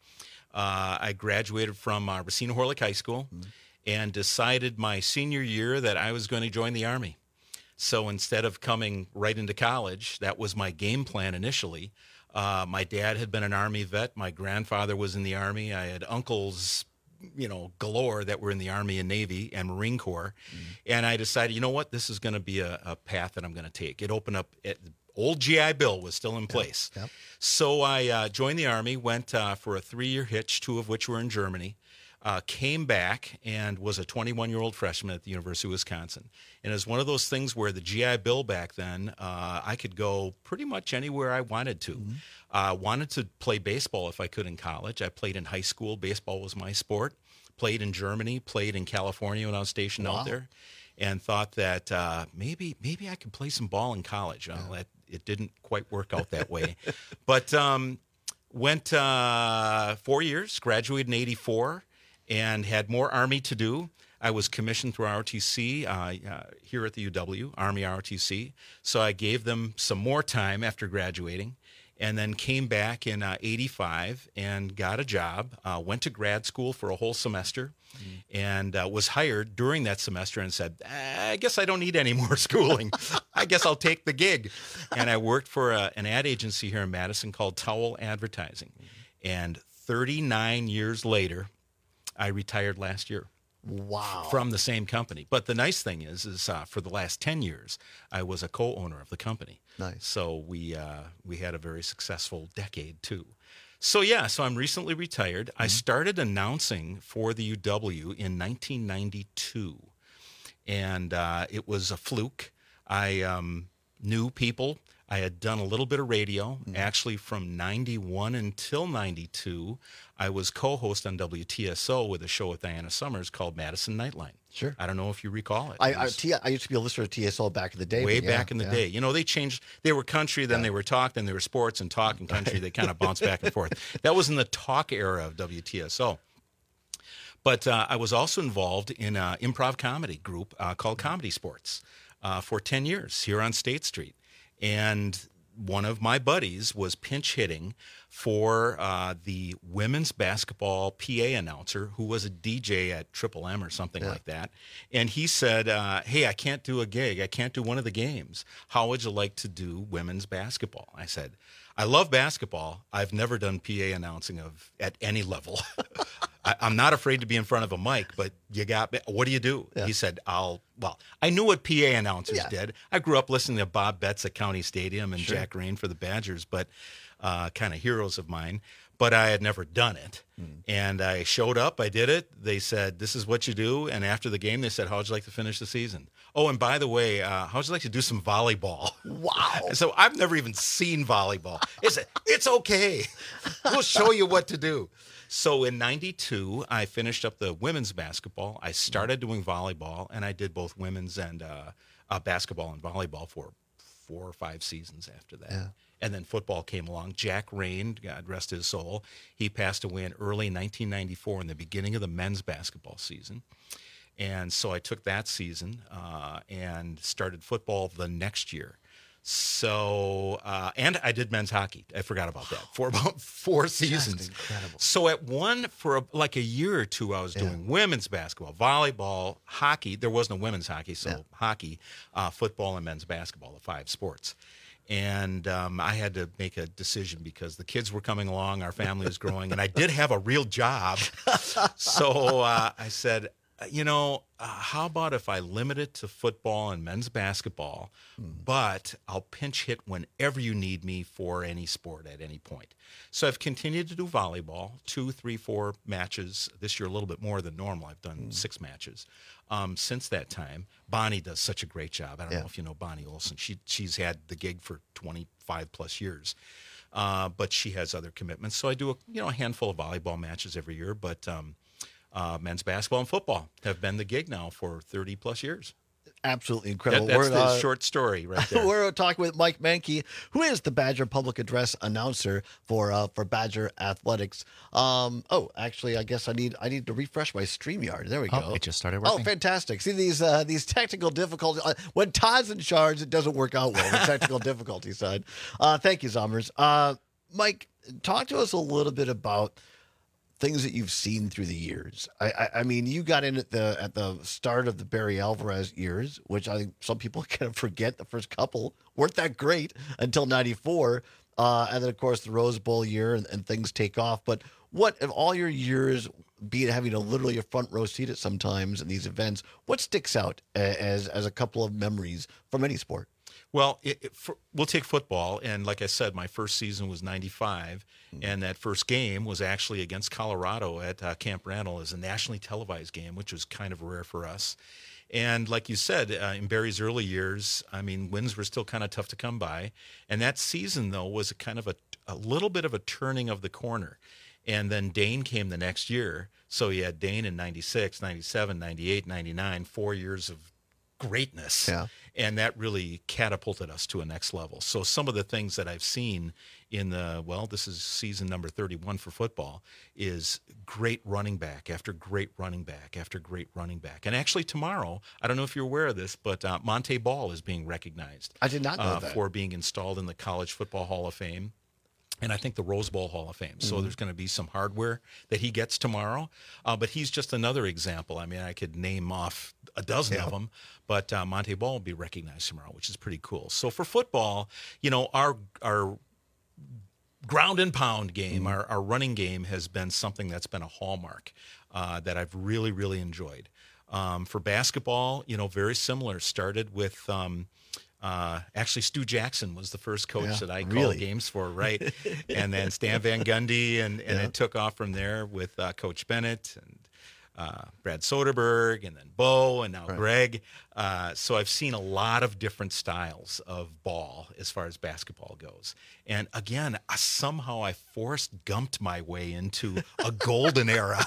I graduated from Racine Horlick High School and decided my senior year that I was going to join the Army. So instead of coming right into college, that was my game plan initially. My dad had been an Army vet. My grandfather was in the Army. I had uncles, galore that were in the Army and Navy and Marine Corps. And I decided, you know what, this is going to be a path that I'm going to take. It opened up, old GI Bill was still in place. Yep. So I joined the Army, went for a 3-year hitch, 2 of which were in Germany. Came back and was a 21-year-old freshman at the University of Wisconsin. And it was one of those things where the GI Bill back then, I could go pretty much anywhere I wanted to. Wanted to play baseball if I could in college. I played in high school. Baseball was my sport. Played in Germany, played in California when I was stationed out there, and thought that maybe I could play some ball in college. It didn't quite work out that way. But went 4 years, graduated in 84, and had more Army to do. I was commissioned through ROTC here at the UW, Army ROTC. So I gave them some more time after graduating, and then came back in 85 and got a job, went to grad school for a whole semester, and was hired during that semester and said, I guess I don't need any more schooling. I guess I'll take the gig. And I worked for an ad agency here in Madison called Towel Advertising. And 39 years later, I retired last year. Wow. From the same company. But the nice thing is for the last 10 years, I was a co-owner of the company. Nice. So we had a very successful decade too. So I'm recently retired. I started announcing for the UW in 1992. And it was a fluke. I knew people. I had done a little bit of radio. Actually, from 91 until 92, I was co-host on WTSO with a show with Diana Summers called Madison Nightline. Sure. I don't know if you recall it. I used to be a listener to TSO back in the day. Way back in the day. You know, they changed. They were country, then they were talk, then they were sports, and talk and country. They kind of bounced back and forth. That was in the talk era of WTSO. But I was also involved in an improv comedy group called Comedy Sports for 10 years here on State Street. And one of my buddies was pinch hitting for the women's basketball PA announcer who was a DJ at Triple M or something like that. And he said, hey, I can't do a gig. I can't do one of the games. How would you like to do women's basketball? I said, I love basketball. I've never done PA announcing at any level. I'm not afraid to be in front of a mic, but what do you do? He said, I knew what PA announcers did. I grew up listening to Bob Betts at County Stadium and Jack Rain for the Badgers, but kind of heroes of mine. But I had never done it. And I showed up. I did it. They said, this is what you do. And after the game, they said, how'd you like to finish the season? Oh, and by the way, how'd you like to do some volleyball? Wow. So I've never even seen volleyball. It's okay. We'll show you what to do. So in 92, I finished up the women's basketball. I started doing volleyball, and I did both women's and basketball and volleyball for 4 or 5 seasons after that. Yeah. And then football came along. Jack Rain, God rest his soul, he passed away in early 1994 in the beginning of the men's basketball season. And so I took that season and started football the next year. So, and I did men's hockey. I forgot about that for about 4 seasons. Incredible. So for like a year or two, I was doing women's basketball, volleyball, hockey. There was no women's hockey, so hockey, football, and men's basketball, the 5 sports. And I had to make a decision because the kids were coming along, our family was growing, and I did have a real job. So I said, how about if I limit it to football and men's basketball, but I'll pinch hit whenever you need me for any sport at any point. So I've continued to do volleyball, 2, 3, 4 matches. This year a little bit more than normal. I've done 6 matches. Since that time, Bonnie does such a great job. I don't know if you know Bonnie Olson. She's had the gig for 25 plus years. But she has other commitments. So I do a handful of volleyball matches every year, but men's basketball and football have been the gig now for 30 plus years. Absolutely incredible. That's the short story right there. We're talking with Mike Mankey, who is the Badger Public Address announcer for Badger Athletics. Actually, I guess I need to refresh my StreamYard. There we go. It just started working. Oh, fantastic. See, these technical difficulties. When Todd's in charge, it doesn't work out well. The technical difficulty side. Thank you, Zommers. Mike, talk to us a little bit about things that you've seen through the years. I mean, you got in at the start of the Barry Alvarez years, which I think some people kind of forget. The first couple weren't that great until '94, and then of course the Rose Bowl year and things take off. But what of all your years, be it having literally a front row seat at sometimes in these events, what sticks out as a couple of memories from any sport? Well, we'll take football, and like I said, my first season was '95, and that first game was actually against Colorado at Camp Randall as a nationally televised game, which was kind of rare for us. And like you said, in Barry's early years, I mean, wins were still kind of tough to come by, and that season, though, was a kind of a little bit of a turning of the corner. And then Dane came the next year, so you had Dane in '96, '97, '98, '99, 4 years of greatness. Yeah. And that really catapulted us to a next level. So some of the things that I've seen in this is season number 31 for football, is great running back after great running back after great running back. And actually tomorrow, I don't know if you're aware of this, but Monte Ball is being recognized. I did not know that. For being installed in the College Football Hall of Fame. And I think the Rose Bowl Hall of Fame. So there's going to be some hardware that he gets tomorrow. But he's just another example. I mean, I could name off a dozen of them, but Monte Ball will be recognized tomorrow, which is pretty cool. So for football, our ground and pound game, our running game has been something that's been a hallmark that I've really, really enjoyed. For basketball, very similar. Started with... actually, Stu Jackson was the first coach that I called games for, right? And then Stan Van Gundy, and it took off from there with Coach Bennett and Brad Soderberg, and then Bo, and now Greg. So I've seen a lot of different styles of ball as far as basketball goes. And again, somehow I Forrest Gumped my way into a golden era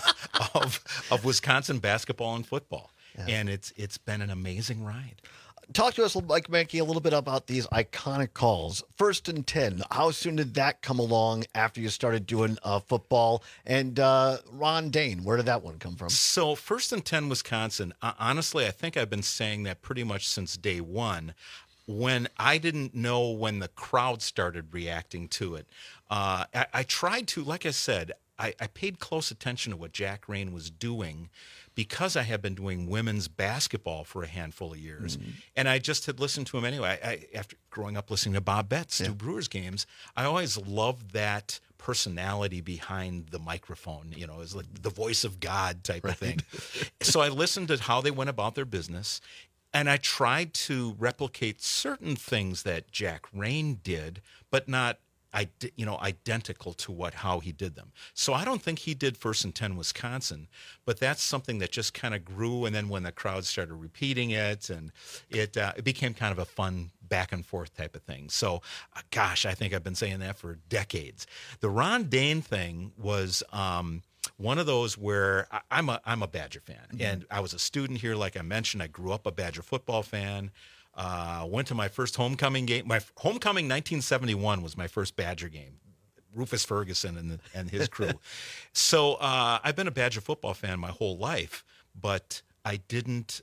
of Wisconsin basketball and football. Yeah. And it's been an amazing ride. Talk to us, Mike Mankey, a little bit about these iconic calls. 1st and 10, how soon did that come along after you started doing football? And Ron Dayne, where did that one come from? So 1st and 10 Wisconsin, honestly, I think I've been saying that pretty much since day one, when I didn't know when the crowd started reacting to it. I tried to, like I said, I paid close attention to what Jack Rain was doing, because I had been doing women's basketball for a handful of years. And I just had listened to him anyway. After growing up listening to Bob Betts do Brewers games, I always loved that personality behind the microphone. It was like the voice of God type of thing. So I listened to how they went about their business, and I tried to replicate certain things that Jack Rain did, but not identical to how he did them. So I don't think he did 1st and 10 Wisconsin, but that's something that just kind of grew. And then when the crowd started repeating it, and it became kind of a fun back and forth type of thing. So, gosh, I think I've been saying that for decades. The Ron Dayne thing was one of those where I'm a Badger fan, and I was a student here, like I mentioned. I grew up a Badger football fan. Went to my first homecoming game. My homecoming 1971 was my first Badger game. Rufus Ferguson and his crew. So I've been a Badger football fan my whole life, but I didn't,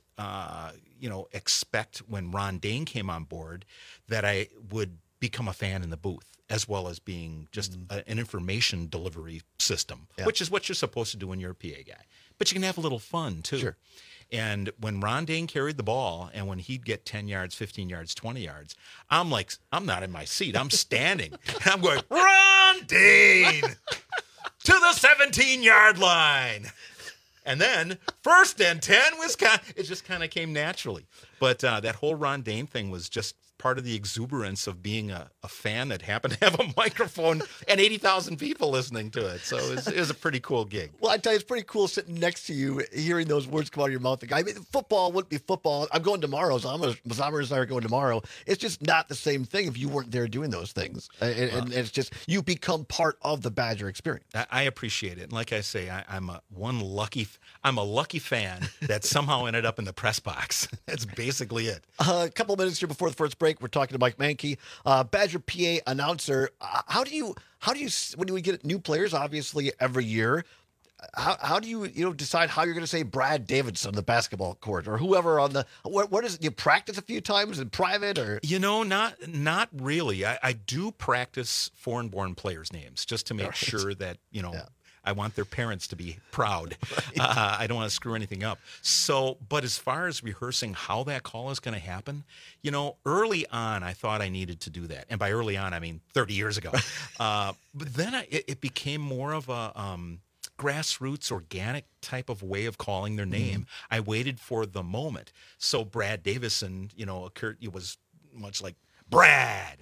expect when Ron Dayne came on board that I would become a fan in the booth, as well as being just an information delivery system, which is what you're supposed to do when you're a PA guy. But you can have a little fun too. Sure. And when Ron Dayne carried the ball, and when he'd get 10 yards, 15 yards, 20 yards, I'm not in my seat. I'm standing. I'm going, Ron Dayne to the 17-yard line. And then 1st and 10 Wisconsin. It just kind of came naturally. But that whole Ron Dayne thing was just part of the exuberance of being a fan that happened to have a microphone and 80,000 people listening to it. So it was a pretty cool gig. Well, I tell you, it's pretty cool sitting next to you, hearing those words come out of your mouth. I mean, football wouldn't be football. I'm going tomorrow. Zamers and I are going tomorrow. It's just not the same thing if you weren't there doing those things. And it's just, you become part of the Badger experience. I appreciate it. And like I say, I'm a lucky fan that somehow ended up in the press box. That's basically it. A couple of minutes here before the first break, we're talking to Mike Mankey, Badger PA announcer. How do you when we get new players, obviously every year, how do you decide how you're going to say Brad Davidson on the basketball court, or whoever on the what is it? You practice a few times in private, or not really. I do practice foreign-born players' names just to make sure that I want their parents to be proud. Right. I don't want to screw anything up. So, but as far as rehearsing how that call is going to happen, early on, I thought I needed to do that. And by early on, I mean 30 years ago. But then it became more of a grassroots, organic type of way of calling their name. I waited for the moment. So Brad Davison, occurred. It was much like Brad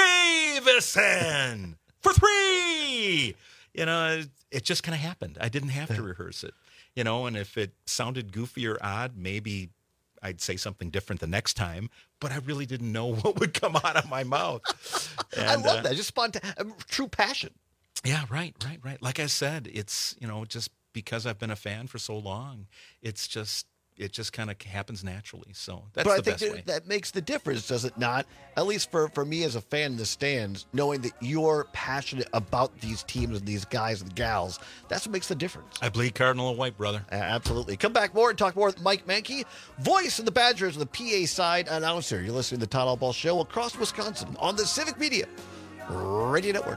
Davison for 3. It just kind of happened. I didn't have to rehearse it, and if it sounded goofy or odd, maybe I'd say something different the next time, but I really didn't know what would come out of my mouth. And, I love that. Just spontaneous, true passion. Yeah, right. Like I said, it's, just because I've been a fan for so long, it's just it just kind of happens naturally. So that's but the I think best way. that makes the difference, does it not? At least for me as a fan in the stands, knowing that you're passionate about these teams and these guys and gals, that's what makes the difference. I bleed Cardinal and white, brother. Absolutely. Come back more and talk more with Mike Mankey, voice of the Badgers, the PA side announcer. You're listening to the Todd Allball Show across Wisconsin on the Civic Media Radio Network.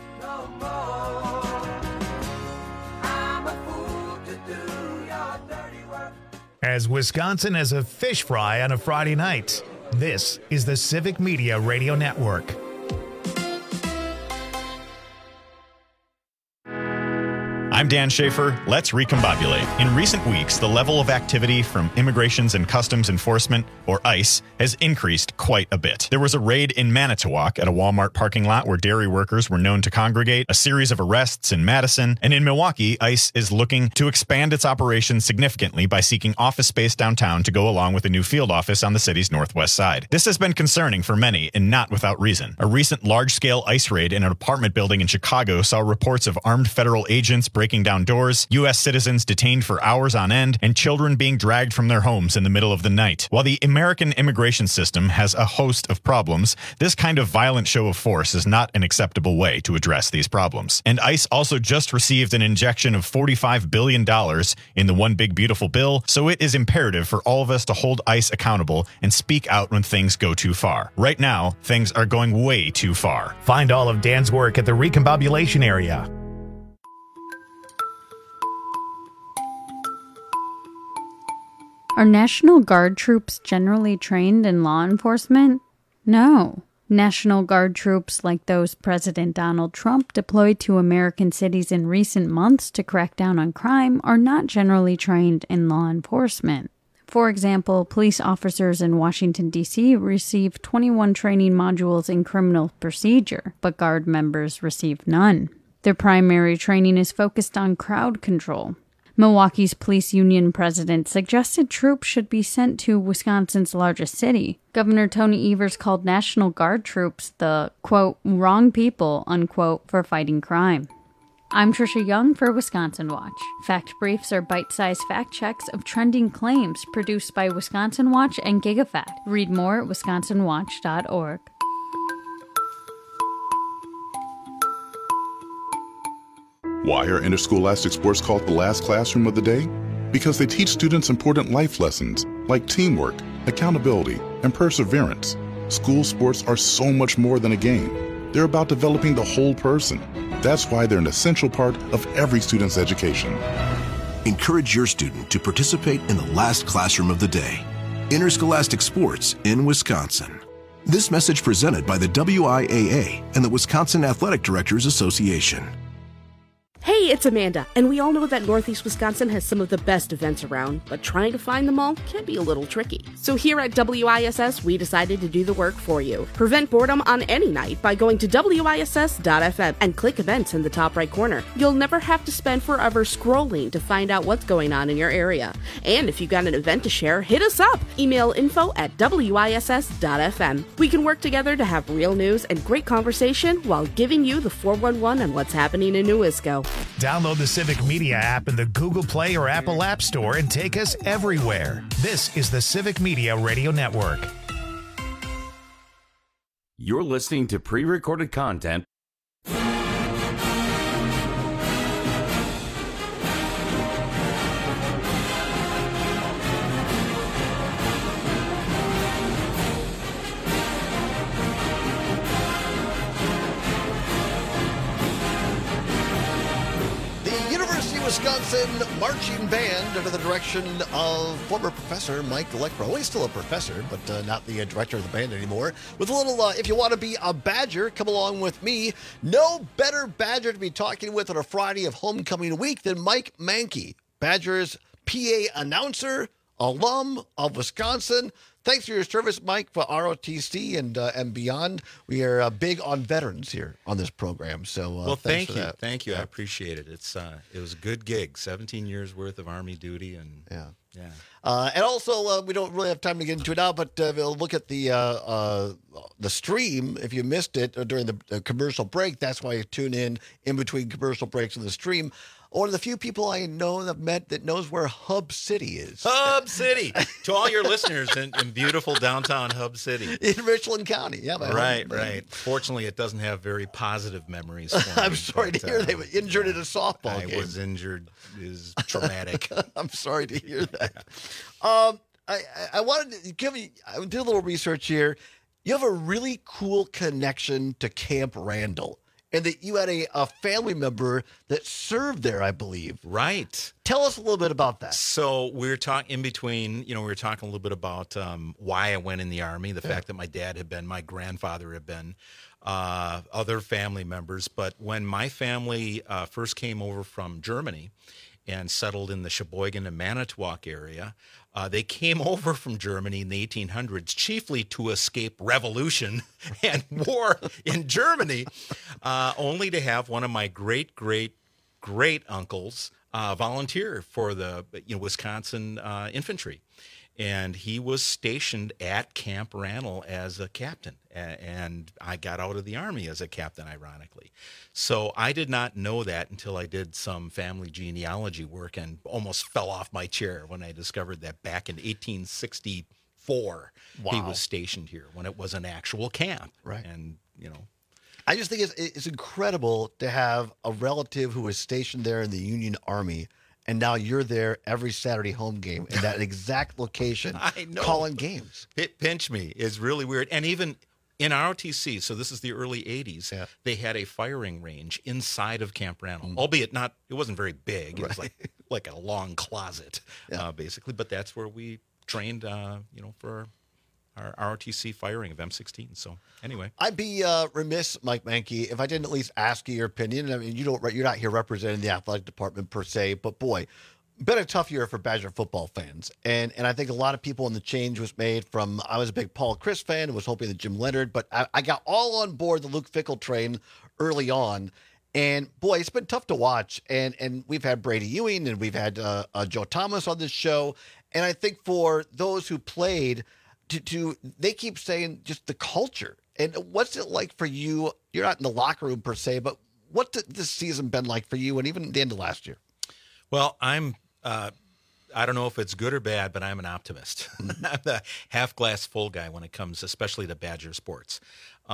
As Wisconsin as a fish fry on a Friday night, this is the Civic Media Radio Network. I'm Dan Schaefer. Let's recombobulate. In recent weeks, the level of activity from Immigrations and Customs Enforcement, or ICE, has increased quite a bit. There was a raid in Manitowoc at a Walmart parking lot where dairy workers were known to congregate, a series of arrests in Madison, and in Milwaukee, ICE is looking to expand its operations significantly by seeking office space downtown to go along with a new field office on the city's northwest side. This has been concerning for many, and not without reason. A recent large-scale ICE raid in an apartment building in Chicago saw reports of armed federal agents breaking down doors, U.S. citizens detained for hours on end, and children being dragged from their homes in the middle of the night. While the American immigration system has a host of problems, this kind of violent show of force is not an acceptable way to address these problems. And ICE also just received an injection of $45 billion in the One Big Beautiful Bill, so it is imperative for all of us to hold ICE accountable and speak out when things go too far. Right now, things are going way too far. Find all of Dan's work at the Recombobulation area. Are National Guard troops generally trained in law enforcement? No. National Guard troops like those President Donald Trump deployed to American cities in recent months to crack down on crime are not generally trained in law enforcement. For example, police officers in Washington, D.C. receive 21 training modules in criminal procedure, but Guard members receive none. Their primary training is focused on crowd control. Milwaukee's police union president suggested troops should be sent to Wisconsin's largest city. Governor Tony Evers called National Guard troops the, quote, wrong people, unquote, for fighting crime. I'm Trisha Young for Wisconsin Watch. Fact Briefs are bite-sized fact checks of trending claims produced by Wisconsin Watch and GigaFact. Read more at wisconsinwatch.org. Why are interscholastic sports called the last classroom of the day? Because they teach students important life lessons like teamwork, accountability, and perseverance. School sports are so much more than a game. They're about developing the whole person. That's why they're an essential part of every student's education. Encourage your student to participate in the last classroom of the day. Interscholastic sports in Wisconsin. This message presented by the WIAA and the Wisconsin Athletic Directors Association. Hey, it's Amanda, and we all know that Northeast Wisconsin has some of the best events around, but trying to find them all can be a little tricky. So here at WISS, we decided to do the work for you. Prevent boredom on any night by going to WISS.FM and click events in the top right corner. You'll never have to spend forever scrolling to find out what's going on in your area. And if you got an event to share, hit us up. Email info@WISS.FM. We can work together to have real news and great conversation while giving you the 411 on what's happening in Newisco. Download the Civic Media app in the Google Play or Apple App Store and take us everywhere. This is the Civic Media Radio Network. You're listening to pre-recorded content. Wisconsin Marching Band under the direction of former professor Mike Leckbro. Well, he's still a professor, but not the director of the band anymore. With a little, if you want to be a Badger, come along with me. No better Badger to be talking with on a Friday of homecoming week than Mike Mankey, Badgers PA announcer, alum of Wisconsin. Thanks for your service, Mike, for ROTC and beyond. We are big on veterans here on this program. So, well, thanks for you, that. thank you. I appreciate it. It was a good gig. 17 years worth of Army duty, and Yeah. And also, we don't really have time to get into it now, but we'll look at the stream. If you missed it during the commercial break, that's why you tune in between commercial breaks in the stream. One of the few people I know that knows where Hub City is. Hub City. To all your listeners in beautiful downtown Hub City. In Richland County. Yeah, right. Fortunately, it doesn't have very positive mememories for me. I'm sorry to hear they were injured in a softball game. I was injured. Is traumatic. I'm sorry to hear that. I wanted to I did a little research here. You have a really cool connection to Camp Randall. And that you had a family member that served there, I believe. Right. Tell us a little bit about that. So we were talking in between, we were talking a little bit about why I went in the Army, the fact that my dad had been, my grandfather had been, other family members. But when my family first came over from Germany and settled in the Sheboygan and Manitowoc area, they came over from Germany in the 1800s, chiefly to escape revolution and war in Germany, only to have one of my great uncles volunteer for the Wisconsin infantry. And he was stationed at Camp Randall as a captain. And I got out of the Army as a captain, ironically. So I did not know that until I did some family genealogy work and almost fell off my chair when I discovered that back in 1864, he was stationed here when it was an actual camp. Right. And, I just think it's incredible to have a relative who was stationed there in the Union Army. And now you're there every Saturday home game in that exact location calling games. Pinch me is really weird. And even in ROTC, so this is the early 80s, they had a firing range inside of Camp Randall, albeit it wasn't very big. It was like a long closet, basically. But that's where we trained, for our ROTC firing of M16. So anyway, I'd be remiss, Mike Mankey, if I didn't at least ask you your opinion. I mean, you're not here representing the athletic department per se, but boy, been a tough year for Badger football fans, and I think a lot of people, when the change was made from, I was a big Paul Chryst fan and was hoping that Jim Leonard, but I got all on board the Luke Fickell train early on. And boy, it's been tough to watch. And we've had Brady Ewing and we've had Joe Thomas on this show. And I think for those who played, they keep saying just the culture. And what's it like for you? You're not in the locker room per se, but what's this season been like for you and even the end of last year? Well, I don't know if it's good or bad, but I'm an optimist. I'm the half glass full guy when it comes, especially to Badger sports.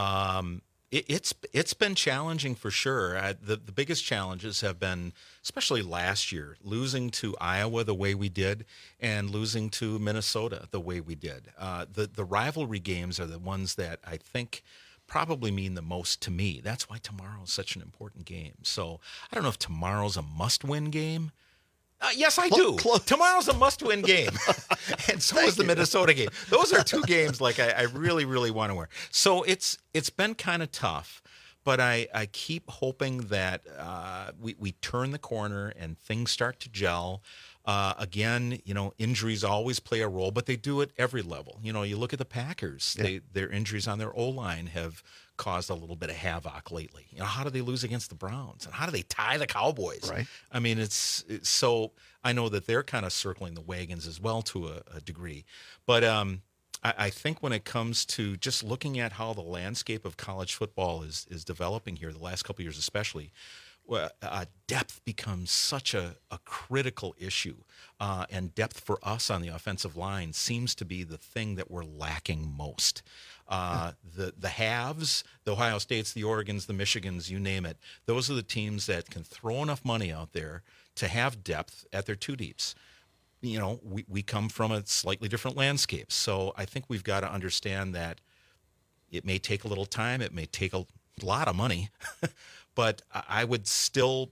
It's been challenging for sure. The biggest challenges have been, especially last year, losing to Iowa the way we did and losing to Minnesota the way we did. The rivalry games are the ones that I think probably mean the most to me. That's why tomorrow is such an important game. So I don't know if tomorrow's a must-win game. Yes, I do. Tomorrow's a must-win game, and so is the Minnesota game. Those are two games like I really, really want to win. So it's been kind of tough, but I keep hoping that we turn the corner and things start to gel. Again, injuries always play a role, but they do at every level. You look at the Packers; their injuries on their O-line have caused a little bit of havoc lately. How do they lose against the Browns? And how do they tie the Cowboys? Right. I mean, it's so I know that they're kind of circling the wagons as well to a degree. But I think when it comes to just looking at how the landscape of college football is developing here, the last couple of years especially, depth becomes such a critical issue. And depth for us on the offensive line seems to be the thing that we're lacking most. The halves, the Ohio States, the Oregons, the Michigans, you name it, those are the teams that can throw enough money out there to have depth at their two deeps. We come from a slightly different landscape. So I think we've got to understand that it may take a little time. It may take a lot of money. But I would still,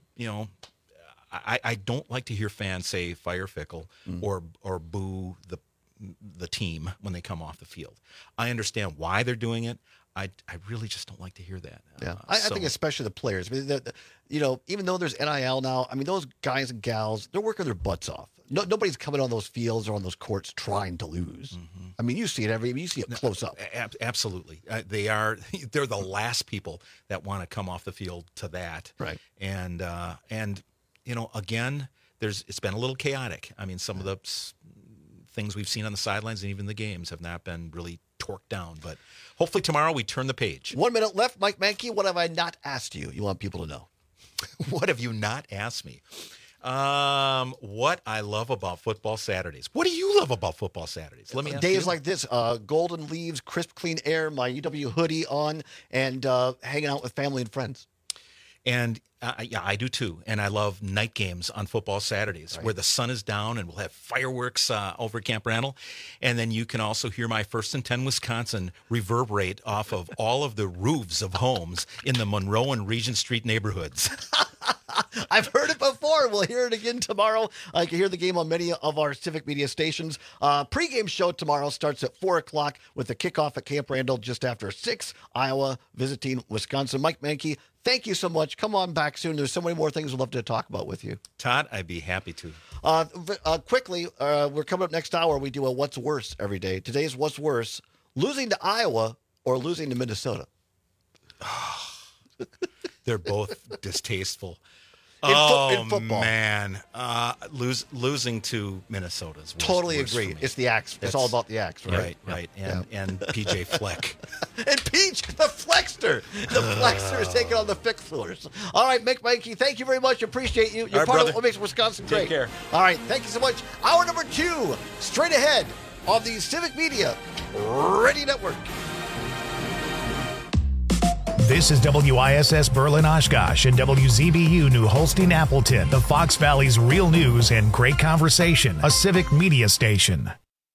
I don't like to hear fans say fire Fickell or boo the team when they come off the field. I understand why they're doing it. I really just don't like to hear that. Yeah, I think especially the players. I mean, even though there's NIL now, I mean, those guys and gals, they're working their butts off. Nobody's coming on those fields or on those courts trying to lose. Mm-hmm. I mean, you see it you see it close up. Absolutely, they're the last people that want to come off the field to that. Right. And again, it's been a little chaotic. I mean, some of the things we've seen on the sidelines and even the games have not been really torqued down. But hopefully tomorrow we turn the page. 1 minute left. Mike Mankey, what have I not asked you? You want people to know. What have you not asked me? What I love about football Saturdays. What do you love about football Saturdays? Let me ask Days you. like this, golden leaves, crisp, clean air, my UW hoodie on, and hanging out with family and friends. And yeah, I do too. And I love night games on football Saturdays where the sun is down and we'll have fireworks over at Camp Randall. And then you can also hear my First and 10 Wisconsin reverberate off of all of the roofs of homes in the Monroe and Regent Street neighborhoods. I've heard it before. We'll hear it again tomorrow. I can hear the game on many of our Civic Media stations. Pre-game show tomorrow starts at 4 o'clock with the kickoff at Camp Randall just after 6. Iowa visiting Wisconsin. Mike Mankey, thank you so much. Come on back soon. There's so many more things we'd love to talk about with you. Todd, I'd be happy to. Quickly, we're coming up next hour. We do a What's Worse every day. Today's What's Worse, losing to Iowa or losing to Minnesota? They're both distasteful. In football. Man. Losing to Minnesota's totally worse agree. It's the Axe. It's all about the Axe, right? Right. And PJ Fleck. And Peach, the Flexter. The Flexter is taking on the Fixlers. All right, Mick Mankey, thank you very much. Appreciate you. You're part of what makes Wisconsin great. Take care. All right, thank you so much. Hour number 2, straight ahead on the Civic Media Radio Network. This is WISS Berlin Oshkosh and WZBU New Holstein Appleton, the Fox Valley's real news and great conversation, a Civic Media station.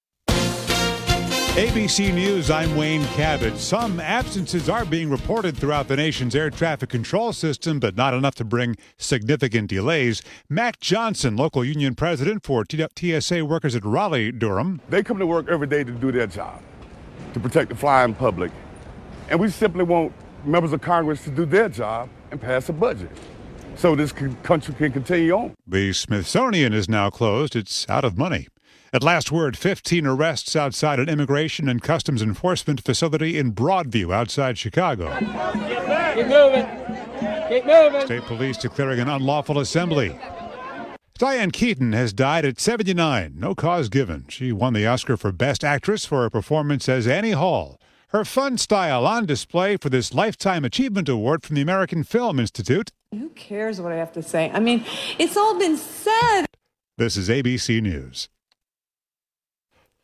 ABC News, I'm Wayne Cabot. Some absences are being reported throughout the nation's air traffic control system, but not enough to bring significant delays. Mac Johnson, local union president for TSA workers at Raleigh-Durham. They come to work every day to do their job, to protect the flying public. And we simply want members of Congress to do their job and pass a budget so this country can continue on. The Smithsonian is now closed. It's out of money. At last word, 15 arrests outside an immigration and customs enforcement facility in Broadview outside Chicago. Keep moving. Keep moving. State police declaring an unlawful assembly. Diane Keaton has died at 79. No cause given. She won the Oscar for Best Actress for her performance as Annie Hall. Her fun style on display for this Lifetime Achievement Award from the American Film Institute. Who cares what I have to say? I mean, it's all been said. This is ABC News.